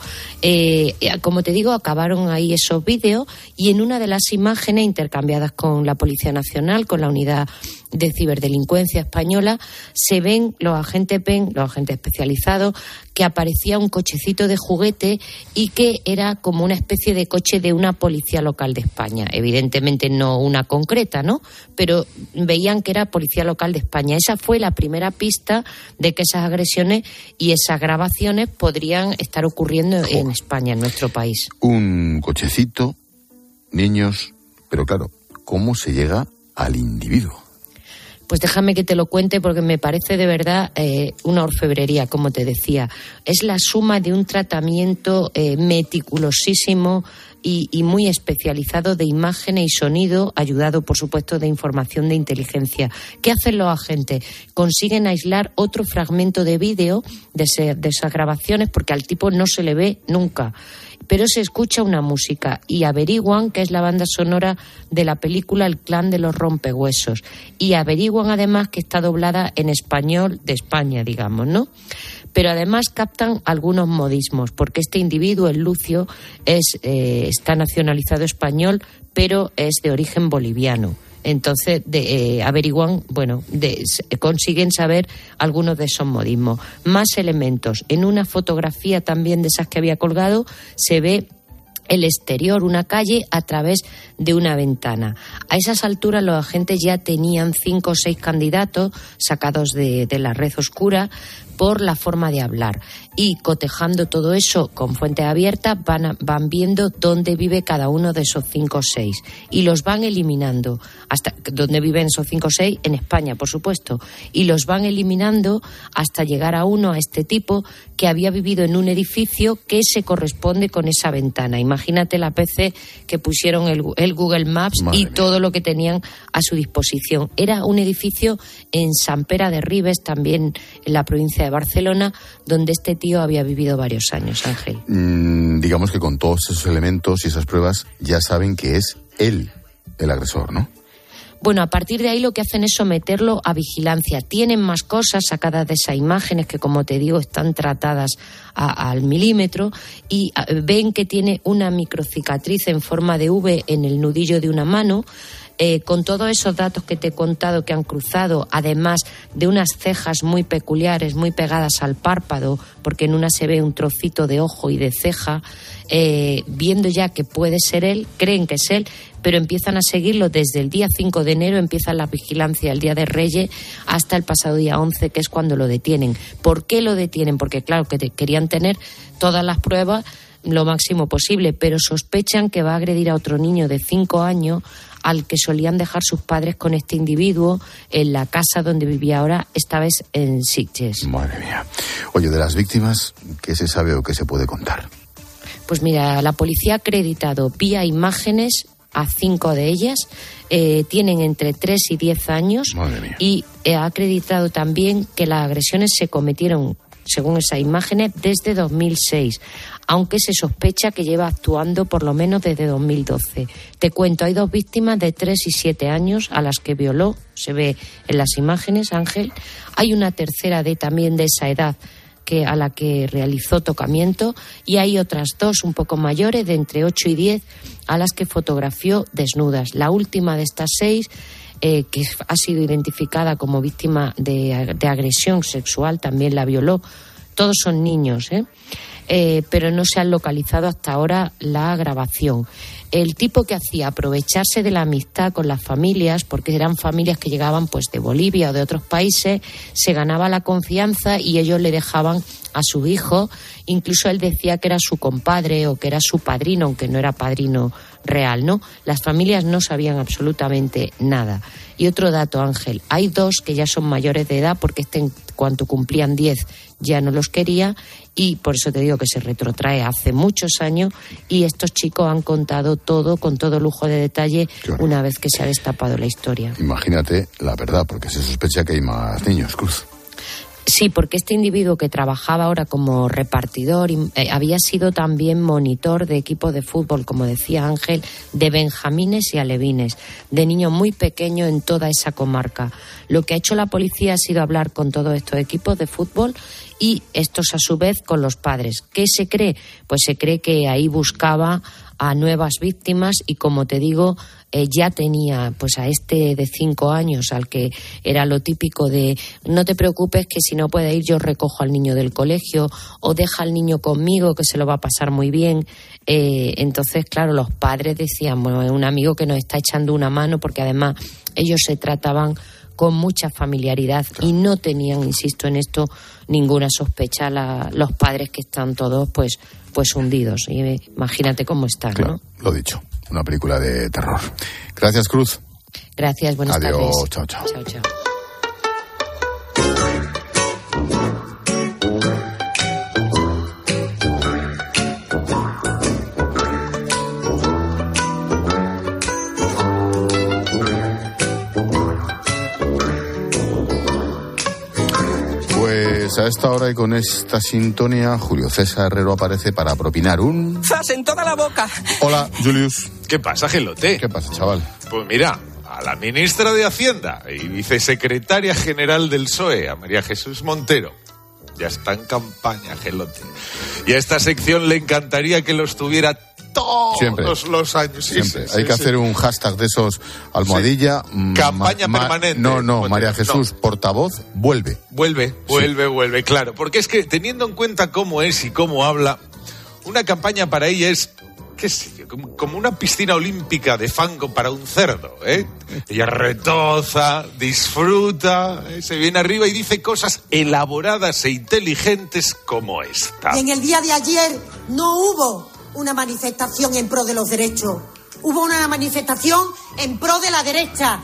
Como te digo, acabaron ahí esos vídeos y en una de las imágenes intercambiadas con la Policía Nacional, con la Unidad de Ciberdelincuencia Española, los agentes especializados, que aparecía un cochecito de juguete y que era como una especie de coche de una policía local de España. Evidentemente no una concreta, ¿no? Pero veían que era Policía Local de España. Esa fue la primera pista de que esas agresiones y esas grabaciones podrían estar ocurriendo en España, en nuestro país. Un cochecito, niños, pero claro, ¿cómo se llega al individuo? Pues déjame que te lo cuente porque me parece de verdad una orfebrería, como te decía. Es la suma de un tratamiento meticulosísimo y muy especializado de imágenes y sonido, ayudado, por supuesto, de información de inteligencia. ¿Qué hacen los agentes? Consiguen aislar otro fragmento de vídeo de esas grabaciones porque al tipo no se le ve nunca, pero se escucha una música y averiguan que es la banda sonora de la película El clan de los rompehuesos y averiguan además que está doblada en español de España, digamos, ¿no? Pero además captan algunos modismos, porque este individuo, el Lucio, está nacionalizado español, pero es de origen boliviano. Entonces averiguan, consiguen saber algunos de esos modismos. Más elementos. En una fotografía también de esas que había colgado se ve el exterior, una calle, a través de una ventana. A esas alturas los agentes ya tenían 5 o 6 candidatos sacados de la red oscura por la forma de hablar. Y cotejando todo eso con fuentes abiertas van viendo dónde vive cada uno de esos 5 o 6. Y los van eliminando. Hasta dónde viven esos 5 o 6, en España, por supuesto. Y los van eliminando hasta llegar a uno, a este tipo, que había vivido en un edificio que se corresponde con esa ventana. Imagínate la PC que pusieron el Google Maps y todo lo que tenían a su disposición. Era un edificio en Sant Pere de Ribes, también en la provincia de Barcelona, donde este tío había vivido varios años, Ángel. Digamos que con todos esos elementos y esas pruebas ya saben que es él el agresor, ¿no? Bueno, a partir de ahí lo que hacen es someterlo a vigilancia. Tienen más cosas sacadas de esas imágenes que, como te digo, están tratadas al milímetro y ven que tiene una microcicatriz en forma de V en el nudillo de una mano. Con todos esos datos que te he contado que han cruzado, además de unas cejas muy peculiares, muy pegadas al párpado, porque en una se ve un trocito de ojo y de ceja, viendo ya que puede ser él, creen que es él, pero empiezan a seguirlo desde el día 5 de enero, empieza la vigilancia el día de Reyes, hasta el pasado día 11, que es cuando lo detienen. ¿Por qué lo detienen? Porque claro, que querían tener todas las pruebas lo máximo posible, pero sospechan que va a agredir a otro niño de 5 años al que solían dejar sus padres con este individuo en la casa donde vivía ahora, esta vez en Sitges. Madre mía. Oye, de las víctimas, ¿qué se sabe o qué se puede contar? Pues mira, la policía ha acreditado vía imágenes a 5 de ellas, tienen entre 3 y 10 años. Madre mía. Y ha acreditado también que las agresiones se cometieron, según esas imágenes, desde 2006, aunque se sospecha que lleva actuando por lo menos desde 2012. Te cuento, hay 2 víctimas de 3 y 7 años a las que violó, se ve en las imágenes, Ángel. Hay una tercera también de esa edad, a la que realizó tocamiento, y hay otras 2 un poco mayores, de entre 8 y 10, a las que fotografió desnudas. La última de estas 6, que ha sido identificada como víctima de agresión sexual, también la violó. Todos son niños, pero no se han localizado hasta ahora la grabación. El tipo que hacía aprovecharse de la amistad con las familias, porque eran familias que llegaban pues de Bolivia o de otros países, se ganaba la confianza y ellos le dejaban a sus hijos. Incluso él decía que era su compadre o que era su padrino, aunque no era padrino real, ¿no? Las familias no sabían absolutamente nada. Y otro dato, Ángel, hay 2 que ya son mayores de edad, porque en cuanto cumplían 10 ya no los quería, y por eso te digo que se retrotrae hace muchos años, y estos chicos han contado todo con todo lujo de detalle una vez que se ha destapado la historia. Imagínate la verdad, porque se sospecha que hay más niños, Cruz. Sí, porque este individuo que trabajaba ahora como repartidor había sido también monitor de equipos de fútbol, como decía Ángel, de benjamines y alevines, de niños muy pequeños en toda esa comarca. Lo que ha hecho la policía ha sido hablar con todos estos equipos de fútbol y estos a su vez con los padres. ¿Qué se cree? Pues se cree que ahí buscaba a nuevas víctimas y, como te digo, ya tenía pues a este de 5 años, al que era lo típico de no te preocupes que si no puede ir yo recojo al niño del colegio, o deja al niño conmigo que se lo va a pasar muy bien. Entonces, claro, los padres decían, bueno, es un amigo que nos está echando una mano, porque además ellos se trataban con mucha familiaridad y no tenían, insisto en esto, ninguna sospecha los padres, que están todos pues hundidos. Y imagínate cómo están, claro, ¿no? Lo dicho, una película de terror. Gracias, Cruz. Gracias, buenas tardes. Adiós, chao, chao. Chao, chao. Pues a esta hora y con esta sintonía, Julio César Herrero aparece para propinar un... ¡Zas en toda la boca! Hola, Julius. ¿Qué pasa, Gelote? ¿Qué pasa, chaval? Pues mira, a la ministra de Hacienda y vicesecretaria general del PSOE, a María Jesús Montero, ya está en campaña, Gelote. Y a esta sección le encantaría que los tuviera todos los años. Siempre. Hay que hacer un hashtag de esos, almohadilla. Sí. Campaña permanente. No, María Jesús, portavoz, vuelve. Vuelve, claro. Porque es que, teniendo en cuenta cómo es y cómo habla, una campaña para ella es, qué sé yo, como una piscina olímpica de fango para un cerdo, ¿eh? Ella retoza, disfruta, se viene arriba y dice cosas elaboradas e inteligentes como esta. Y en el día de ayer no hubo una manifestación en pro de los derechos. Hubo una manifestación en pro de la derecha.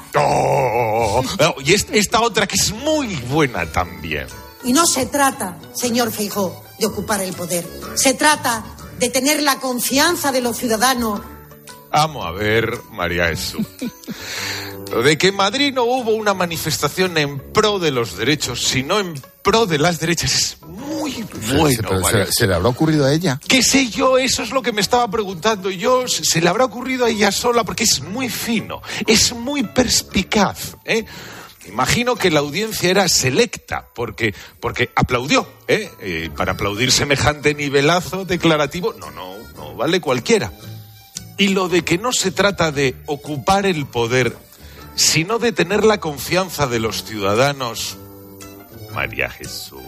Y esta otra que es muy buena también. Y no se trata, señor Feijóo, de ocupar el poder. Se trata de tener la confianza de los ciudadanos. Vamos a ver, María Jesús. Lo de que en Madrid no hubo una manifestación en pro de los derechos, sino en pro de las derechas, es muy bueno. ¿Se le habrá ocurrido a ella? ¿Qué sé yo? Eso es lo que me estaba preguntando yo. ¿Se le habrá ocurrido a ella sola? Porque es muy fino, es muy perspicaz, ¿eh? Imagino que la audiencia era selecta, porque aplaudió, ¿eh? Para aplaudir semejante nivelazo declarativo, no vale cualquiera. Y lo de que no se trata de ocupar el poder, sino de tener la confianza de los ciudadanos. María Jesús,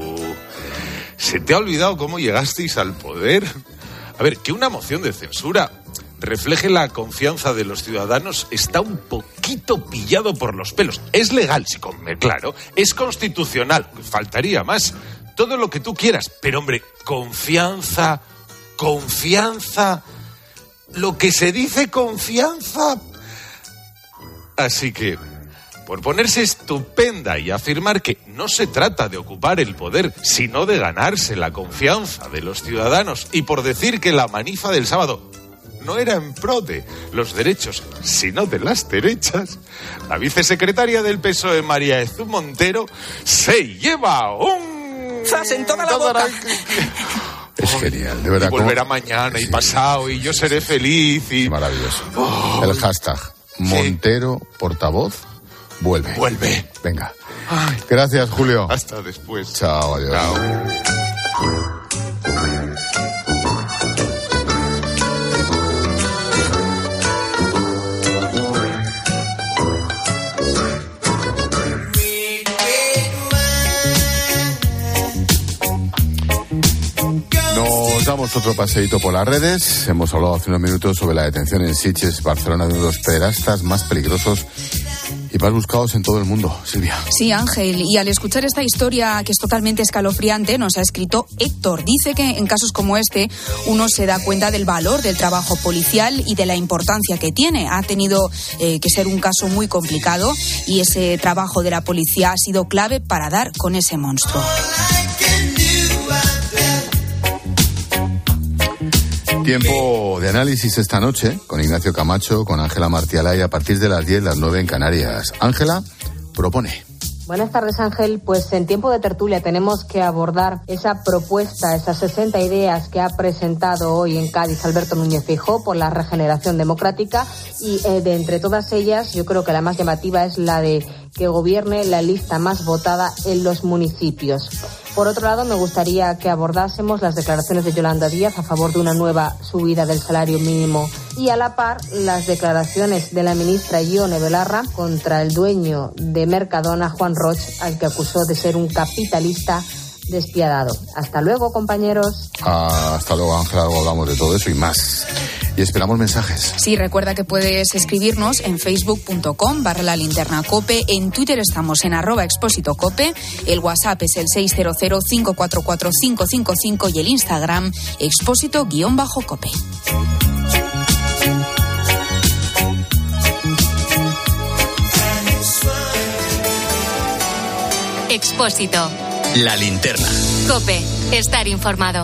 ¿se te ha olvidado cómo llegasteis al poder? A ver, que una moción de censura refleje la confianza de los ciudadanos está un poquito pillado por los pelos. Es legal, sí, claro, es constitucional, faltaría más, todo lo que tú quieras, pero hombre, confianza, lo que se dice confianza. Así que, por ponerse estupenda y afirmar que no se trata de ocupar el poder, sino de ganarse la confianza de los ciudadanos, y por decir que la manifa del sábado no era en pro de los derechos, sino de las derechas, la vicesecretaria del PSOE, María Jesús Montero, se lleva un... ¡Zas en toda la boca! Es genial, de verdad. Y volverá mañana y pasado, y yo seré feliz y... Qué maravilloso. El hashtag Montero, portavoz, vuelve. Vuelve. Venga. Gracias, Julio. Hasta después. Chao, adiós. Chao. Nos damos otro paseíto por las redes. Hemos hablado hace unos minutos sobre la detención en Sitges, Barcelona, de uno de los pederastas más peligrosos y más buscados en todo el mundo. Silvia. Sí, Ángel, y al escuchar esta historia que es totalmente escalofriante, nos ha escrito Héctor. Dice que en casos como este uno se da cuenta del valor del trabajo policial y de la importancia que tiene. Ha tenido que ser un caso muy complicado y ese trabajo de la policía ha sido clave para dar con ese monstruo. Tiempo de análisis esta noche con Ignacio Camacho, con Ángela Martialay a partir de las 10, las 9 en Canarias. Ángela propone. Buenas tardes, Ángel. Pues en tiempo de tertulia tenemos que abordar esa propuesta, esas 60 ideas que ha presentado hoy en Cádiz Alberto Núñez Feijóo por la Regeneración Democrática y de entre todas ellas yo creo que la más llamativa es la de que gobierne la lista más votada en los municipios. Por otro lado, me gustaría que abordásemos las declaraciones de Yolanda Díaz a favor de una nueva subida del salario mínimo y a la par las declaraciones de la ministra Ione Belarra contra el dueño de Mercadona, Juan Roch, al que acusó de ser un capitalista despiadado. Hasta luego, compañeros. Hasta luego, Ángela. Luego hablamos de todo eso y más. Y esperamos mensajes. Sí, recuerda que puedes escribirnos en facebook.com/lalinternacope, en Twitter estamos en @expósitocope, el WhatsApp es el 600-544-555 y el Instagram expósito_cope. Expósito. La linterna. COPE. Estar informado.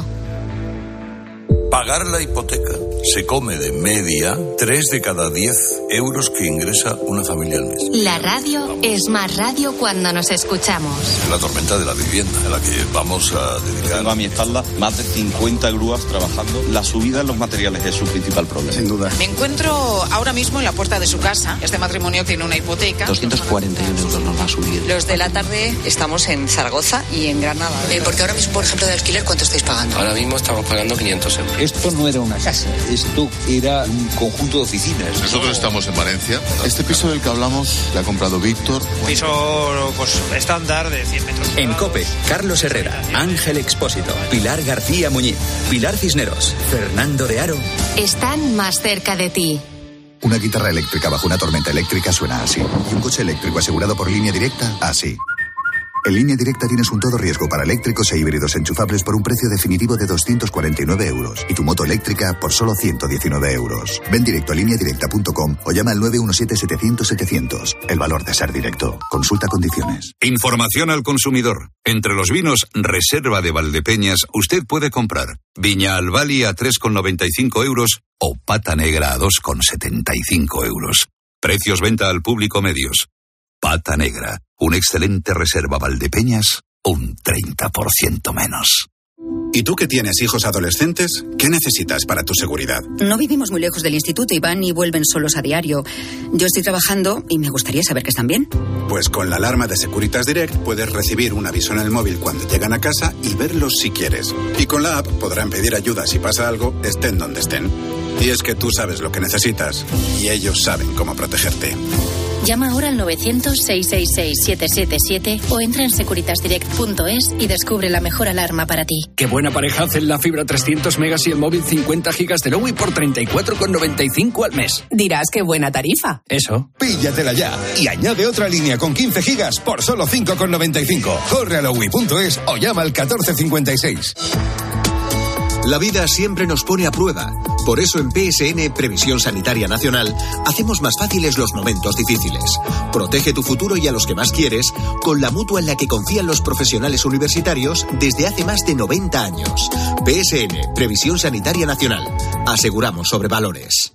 Pagar la hipoteca se come de media 3 de cada 10 euros que ingresa una familia al mes. La radio es más radio cuando nos escuchamos. La tormenta de la vivienda, a la que vamos a dedicar. Tengo a mi espalda más de 50 grúas trabajando. La subida en los materiales es su principal problema. Sin duda. Me encuentro ahora mismo en la puerta de su casa. Este matrimonio tiene una hipoteca. 241 euros nos va a subir. Los de la tarde estamos en Zaragoza y en Granada. Porque ahora mismo, por ejemplo, de alquiler, ¿cuánto estáis pagando? Ahora mismo estamos pagando 500 euros. Esto no era una casa, esto era un conjunto de oficinas. Nosotros estamos en Valencia. Este piso del que hablamos le ha comprado Víctor. Piso pues, estándar de 100 metros. En COPE, Carlos Herrera, Ángel Expósito, Pilar García Muñiz, Pilar Cisneros, Fernando de Aro. Están más cerca de ti. Una guitarra eléctrica bajo una tormenta eléctrica suena así. Y un coche eléctrico asegurado por Línea Directa, así. En Línea Directa tienes un todo riesgo para eléctricos e híbridos enchufables por un precio definitivo de 249 euros y tu moto eléctrica por solo 119 euros. Ven directo a lineadirecta.com o llama al 917-700-700. El valor de ser directo. Consulta condiciones. Información al consumidor. Entre los vinos Reserva de Valdepeñas usted puede comprar Viña Albali a 3,95 euros o Pata Negra a 2,75 euros. Precios venta al público medios. Pata Negra, una excelente Reserva Valdepeñas, un 30% menos. ¿Y tú que tienes hijos adolescentes? ¿Qué necesitas para tu seguridad? No vivimos muy lejos del instituto y van y vuelven solos a diario. Yo estoy trabajando y me gustaría saber que están bien. Pues con la alarma de Securitas Direct puedes recibir un aviso en el móvil cuando llegan a casa y verlos si quieres. Y con la app podrán pedir ayuda si pasa algo, estén donde estén. Y es que tú sabes lo que necesitas y ellos saben cómo protegerte. Llama ahora al 900-666-777 o entra en securitasdirect.es y descubre la mejor alarma para ti. Qué buena pareja hacen la fibra 300 megas y el móvil 50 gigas de Lowy por 34,95 al mes. Dirás qué buena tarifa. Eso. Píllatela ya y añade otra línea con 15 gigas por solo 5,95. Corre a lowy.es o llama al 1456. La vida siempre nos pone a prueba. Por eso en PSN, Previsión Sanitaria Nacional, hacemos más fáciles los momentos difíciles. Protege tu futuro y a los que más quieres con la mutua en la que confían los profesionales universitarios desde hace más de 90 años. PSN, Previsión Sanitaria Nacional. Aseguramos sobre valores.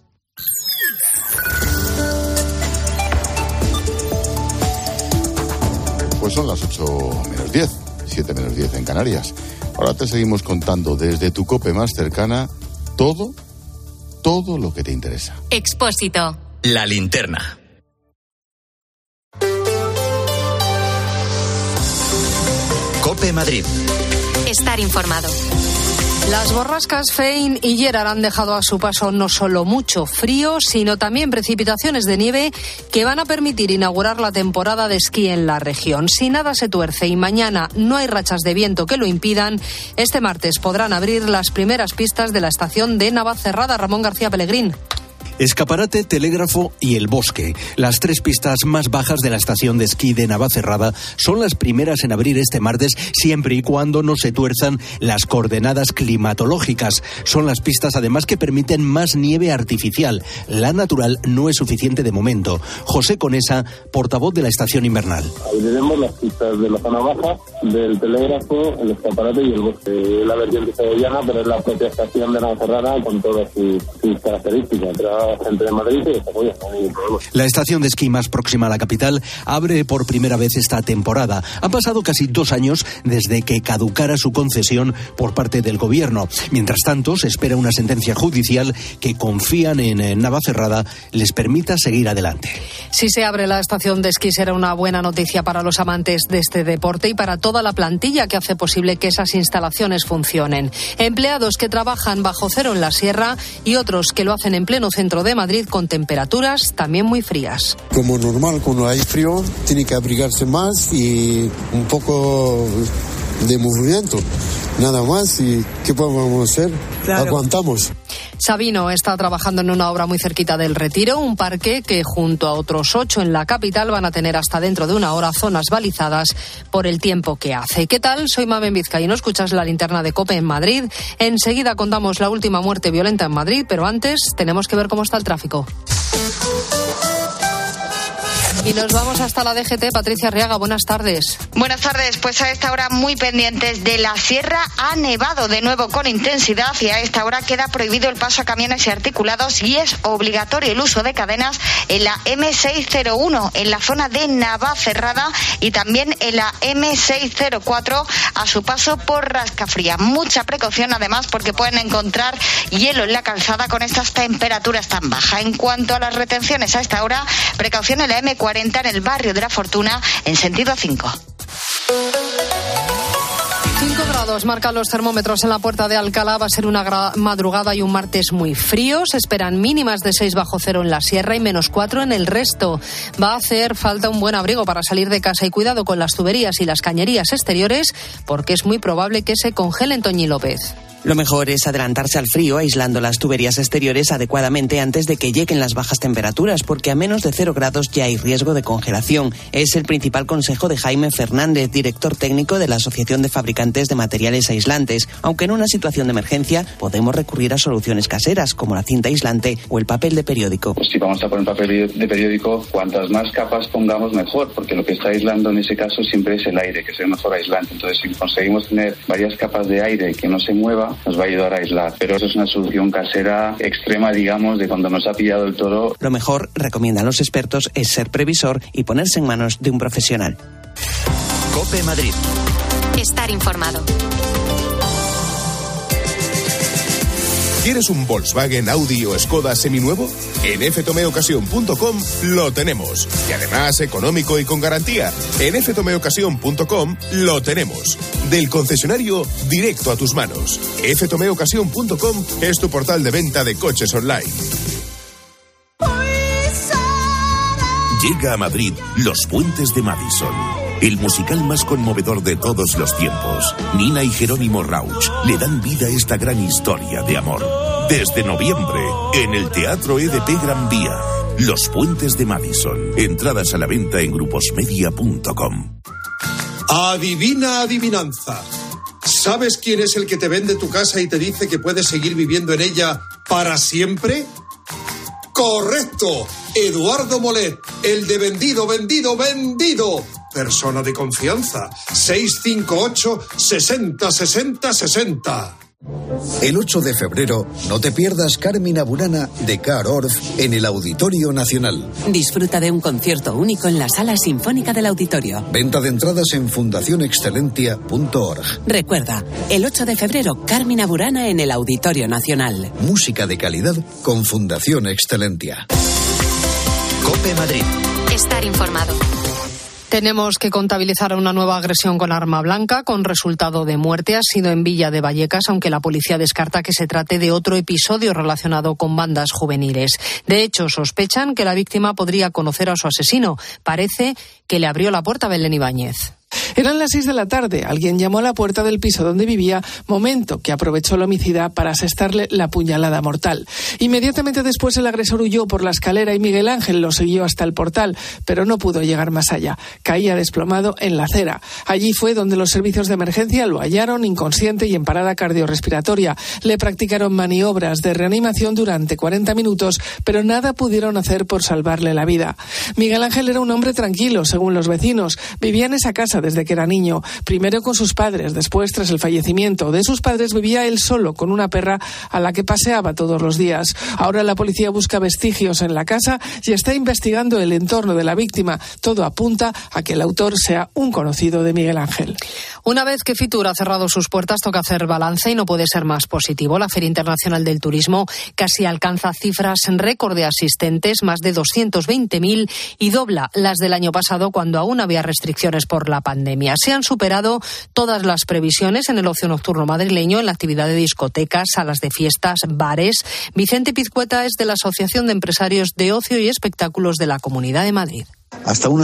Pues son las 8 menos 10, 7 menos 10 en Canarias. Ahora te seguimos contando desde tu COPE más cercana todo lo que te interesa. Expósito. La linterna. COPE Madrid. Estar informado. Las borrascas Fein y Gerard han dejado a su paso no solo mucho frío, sino también precipitaciones de nieve que van a permitir inaugurar la temporada de esquí en la región. Si nada se tuerce y mañana no hay rachas de viento que lo impidan, este martes podrán abrir las primeras pistas de la estación de Navacerrada. Ramón García Pellegrín. Escaparate, Telégrafo y El Bosque. Las 3 pistas más bajas de la estación de esquí de Navacerrada son las primeras en abrir este martes, siempre y cuando no se tuerzan las coordenadas climatológicas. Son las pistas, además, que permiten más nieve artificial. La natural no es suficiente de momento. José Conesa, portavoz de la estación invernal. Abriremos las pistas de la zona baja, del Telégrafo, el Escaparate y El Bosque. La vertiente sevillana, pero es la propia estación de Navacerrada con todas sus características. Gente de Madrid y se apoya. La estación de esquí más próxima a la capital abre por primera vez esta temporada. Han pasado casi 2 años desde que caducara su concesión por parte del gobierno. Mientras tanto, se espera una sentencia judicial que, confían en Navacerrada, les permita seguir adelante. Si se abre la estación de esquí, será una buena noticia para los amantes de este deporte y para toda la plantilla que hace posible que esas instalaciones funcionen. Empleados que trabajan bajo cero en la sierra y otros que lo hacen en pleno centro de Madrid con temperaturas también muy frías. Como normal, cuando hay frío, tiene que abrigarse más y un poco de movimiento. Nada más, y ¿qué podemos hacer? Claro. Aguantamos. Sabino está trabajando en una obra muy cerquita del Retiro, un parque que junto a otros 8 en la capital van a tener hasta dentro de una hora zonas balizadas por el tiempo que hace. ¿Qué tal? Soy Mamen Vizcaíno, escuchas la linterna de COPE en Madrid. Enseguida contamos la última muerte violenta en Madrid, pero antes tenemos que ver cómo está el tráfico. Y nos vamos hasta la DGT. Patricia Arriaga, buenas tardes. Buenas tardes, pues a esta hora muy pendientes de la sierra. Ha nevado de nuevo con intensidad y a esta hora queda prohibido el paso a camiones y articulados y es obligatorio el uso de cadenas en la M601 en la zona de Navacerrada y también en la M604 a su paso por Rascafría. Mucha precaución además porque pueden encontrar hielo en la calzada con estas temperaturas tan bajas. En cuanto a las retenciones a esta hora, precaución en la M40 en el barrio de la Fortuna en sentido 5. 5 grados marcan los termómetros en la Puerta de Alcalá. Va a ser una madrugada y un martes muy frío. Se esperan mínimas de 6 bajo cero en la sierra y -4 en el resto. Va a hacer falta un buen abrigo para salir de casa y cuidado con las tuberías y las cañerías exteriores porque es muy probable que se congelen. Toñi López. Lo mejor es adelantarse al frío aislando las tuberías exteriores adecuadamente antes de que lleguen las bajas temperaturas, porque a menos de 0 grados ya hay riesgo de congelación. Es el principal consejo de Jaime Fernández, director técnico de la Asociación de Fabricantes de Materiales Aislantes, aunque en una situación de emergencia podemos recurrir a soluciones caseras como la cinta aislante o el papel de periódico. Pues si vamos a poner papel de periódico, cuantas más capas pongamos mejor, porque lo que está aislando en ese caso siempre es el aire, que es el mejor aislante. Entonces, si conseguimos tener varias capas de aire que no se mueva, nos va a ayudar a aislar. Pero eso es una solución casera extrema, digamos, de cuando nos ha pillado el toro. Lo mejor, recomiendan los expertos, es ser previsor y ponerse en manos de un profesional. COPE Madrid. Estar informado. ¿Quieres un Volkswagen, Audi o Skoda seminuevo? En ftomeocasión.com lo tenemos. Y además económico y con garantía. En ftomeocasión.com lo tenemos. Del concesionario directo a tus manos. ftomeocasión.com es tu portal de venta de coches online. Llega a Madrid Los Puentes de Madison, el musical más conmovedor de todos los tiempos. Nina y Jerónimo Rauch le dan vida a esta gran historia de amor. Desde noviembre, en el Teatro EDP Gran Vía. Los Puentes de Madison. Entradas a la venta en gruposmedia.com. Adivina adivinanza. ¿Sabes quién es el que te vende tu casa y te dice que puedes seguir viviendo en ella para siempre? ¡Correcto! Eduardo Molet, el de vendido. Persona de confianza. 658 60 60 60. El 8 de febrero, no te pierdas Carmina Burana de Car Orff en el Auditorio Nacional. Disfruta de un concierto único en la Sala Sinfónica del Auditorio. Venta de entradas en fundacionexcelentia.org. Recuerda, el 8 de febrero, Carmina Burana en el Auditorio Nacional. Música de calidad con Fundación Excelentia. COPE Madrid. Estar informado. Tenemos que contabilizar una nueva agresión con arma blanca con resultado de muerte. Ha sido en Villa de Vallecas, aunque la policía descarta que se trate de otro episodio relacionado con bandas juveniles. De hecho, sospechan que la víctima podría conocer a su asesino. Parece que le abrió la puerta a Belén Ibáñez. Eran las 6 de la tarde. Alguien llamó a la puerta del piso donde vivía, momento que aprovechó el homicida para asestarle la puñalada mortal. Inmediatamente después el agresor huyó por la escalera y Miguel Ángel lo siguió hasta el portal, pero no pudo llegar más allá. Caía desplomado en la acera. Allí fue donde los servicios de emergencia lo hallaron inconsciente y en parada cardiorrespiratoria. Le practicaron maniobras de reanimación durante 40 minutos, pero nada pudieron hacer por salvarle la vida. Miguel Ángel era un hombre tranquilo, según los vecinos. Vivía en esa casa desde que era niño, primero con sus padres, después, tras el fallecimiento de sus padres, vivía él solo con una perra a la que paseaba todos los días. Ahora la policía busca vestigios en la casa y está investigando el entorno de la víctima. Todo apunta a que el autor sea un conocido de Miguel Ángel. Una vez que Fitur ha cerrado sus puertas, toca hacer balance y no puede ser más positivo. La Feria Internacional del Turismo casi alcanza cifras récord de asistentes, más de 220.000, y dobla las del año pasado, cuando aún había restricciones por la pandemia. Se han superado todas las previsiones en el ocio nocturno madrileño, en la actividad de discotecas, salas de fiestas, bares. Vicente Pizcueta es de la Asociación de Empresarios de Ocio y Espectáculos de la Comunidad de Madrid. Hasta un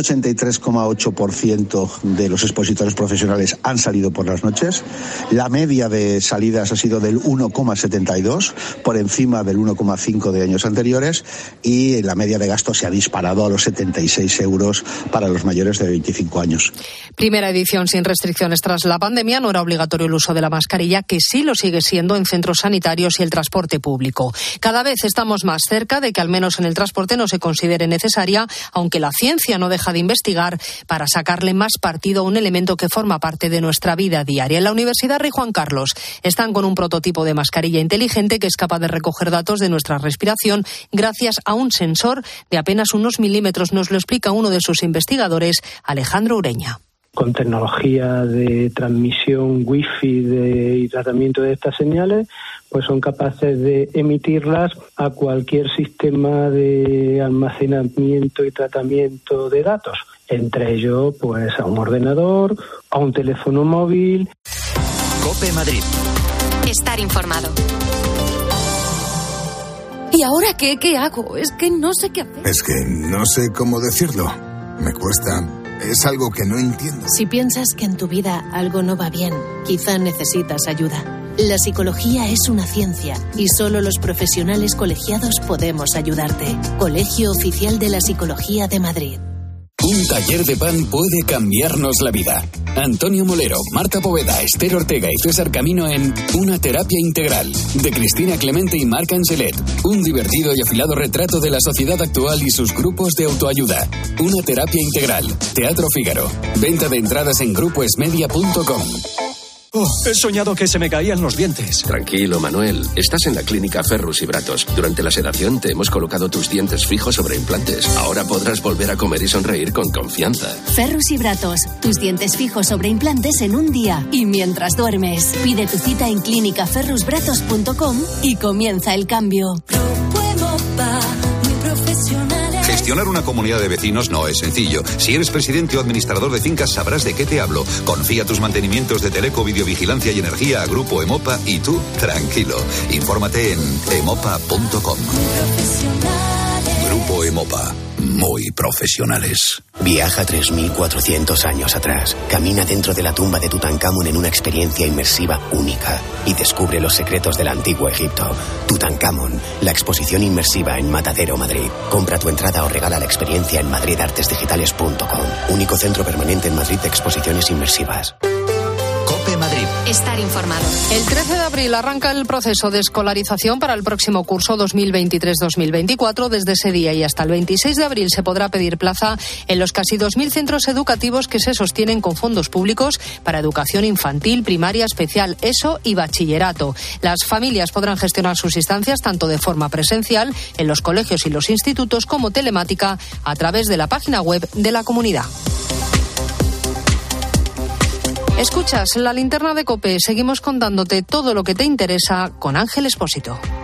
83,8% de los expositores profesionales han salido por las noches. La media de salidas ha sido del 1,72, por encima del 1,5 de años anteriores, y la media de gasto se ha disparado a los 76 euros para los mayores de 25 años. Primera edición sin restricciones tras la pandemia. No era obligatorio el uso de la mascarilla, que sí lo sigue siendo en centros sanitarios y el transporte público. Cada vez estamos más cerca de que al menos en el transporte no se considere necesaria, aunque la ciencia no deja de investigar para sacarle más partido a un elemento que forma parte de nuestra vida diaria. En la Universidad Rey Juan Carlos están con un prototipo de mascarilla inteligente que es capaz de recoger datos de nuestra respiración gracias a un sensor de apenas unos milímetros. Nos lo explica uno de sus investigadores, Alejandro Ureña. Con tecnología de transmisión wifi y tratamiento de estas señales, pues son capaces de emitirlas a cualquier sistema de almacenamiento y tratamiento de datos, entre ellos pues a un ordenador, a un teléfono móvil. COPE Madrid. Estar informado. ¿Y ahora qué? ¿Qué hago? Es que no sé qué hacer. Es que no sé cómo decirlo. Me cuesta. Es algo que no entiendo. Si piensas que en tu vida algo no va bien, quizá necesitas ayuda. La psicología es una ciencia y solo los profesionales colegiados podemos ayudarte. Colegio Oficial de la Psicología de Madrid. Un taller de pan puede cambiarnos la vida. Antonio Molero, Marta Poveda, Esther Ortega y César Camino en Una terapia integral, de Cristina Clemente y Marc Angelet. Un divertido y afilado retrato de la sociedad actual y sus grupos de autoayuda. Una terapia integral. Teatro Fígaro. Venta de entradas en grupoesmedia.com. Oh, he soñado que se me caían los dientes. Tranquilo, Manuel. Estás en la clínica Ferrus y Bratos. Durante la sedación te hemos colocado tus dientes fijos sobre implantes. Ahora podrás volver a comer y sonreír con confianza. Ferrus y Bratos. Tus dientes fijos sobre implantes en un día y mientras duermes. Pide tu cita en clínicaferrusbratos.com y comienza el cambio. Gestionar una comunidad de vecinos no es sencillo. Si eres presidente o administrador de fincas, sabrás de qué te hablo. Confía tus mantenimientos de teleco, videovigilancia y energía a Grupo Emopa y tú, tranquilo. Infórmate en emopa.com. Grupo Emopa. Muy profesionales. Viaja 3.400 años atrás. Camina dentro de la tumba de Tutankamón en una experiencia inmersiva única y descubre los secretos del antiguo Egipto. Tutankamón, la exposición inmersiva en Matadero, Madrid. Compra tu entrada o regala la experiencia en madridartesdigitales.com. Único centro permanente en Madrid de exposiciones inmersivas. COPE Madrid. Estar informado. El 13 de abril arranca el proceso de escolarización para el próximo curso 2023-2024. Desde ese día y hasta el 26 de abril se podrá pedir plaza en los casi 2.000 centros educativos que se sostienen con fondos públicos para educación infantil, primaria, especial, ESO y bachillerato. Las familias podrán gestionar sus instancias tanto de forma presencial en los colegios y los institutos como telemática a través de la página web de la comunidad. Escuchas la linterna de COPE. Seguimos contándote todo lo que te interesa con Ángel Expósito.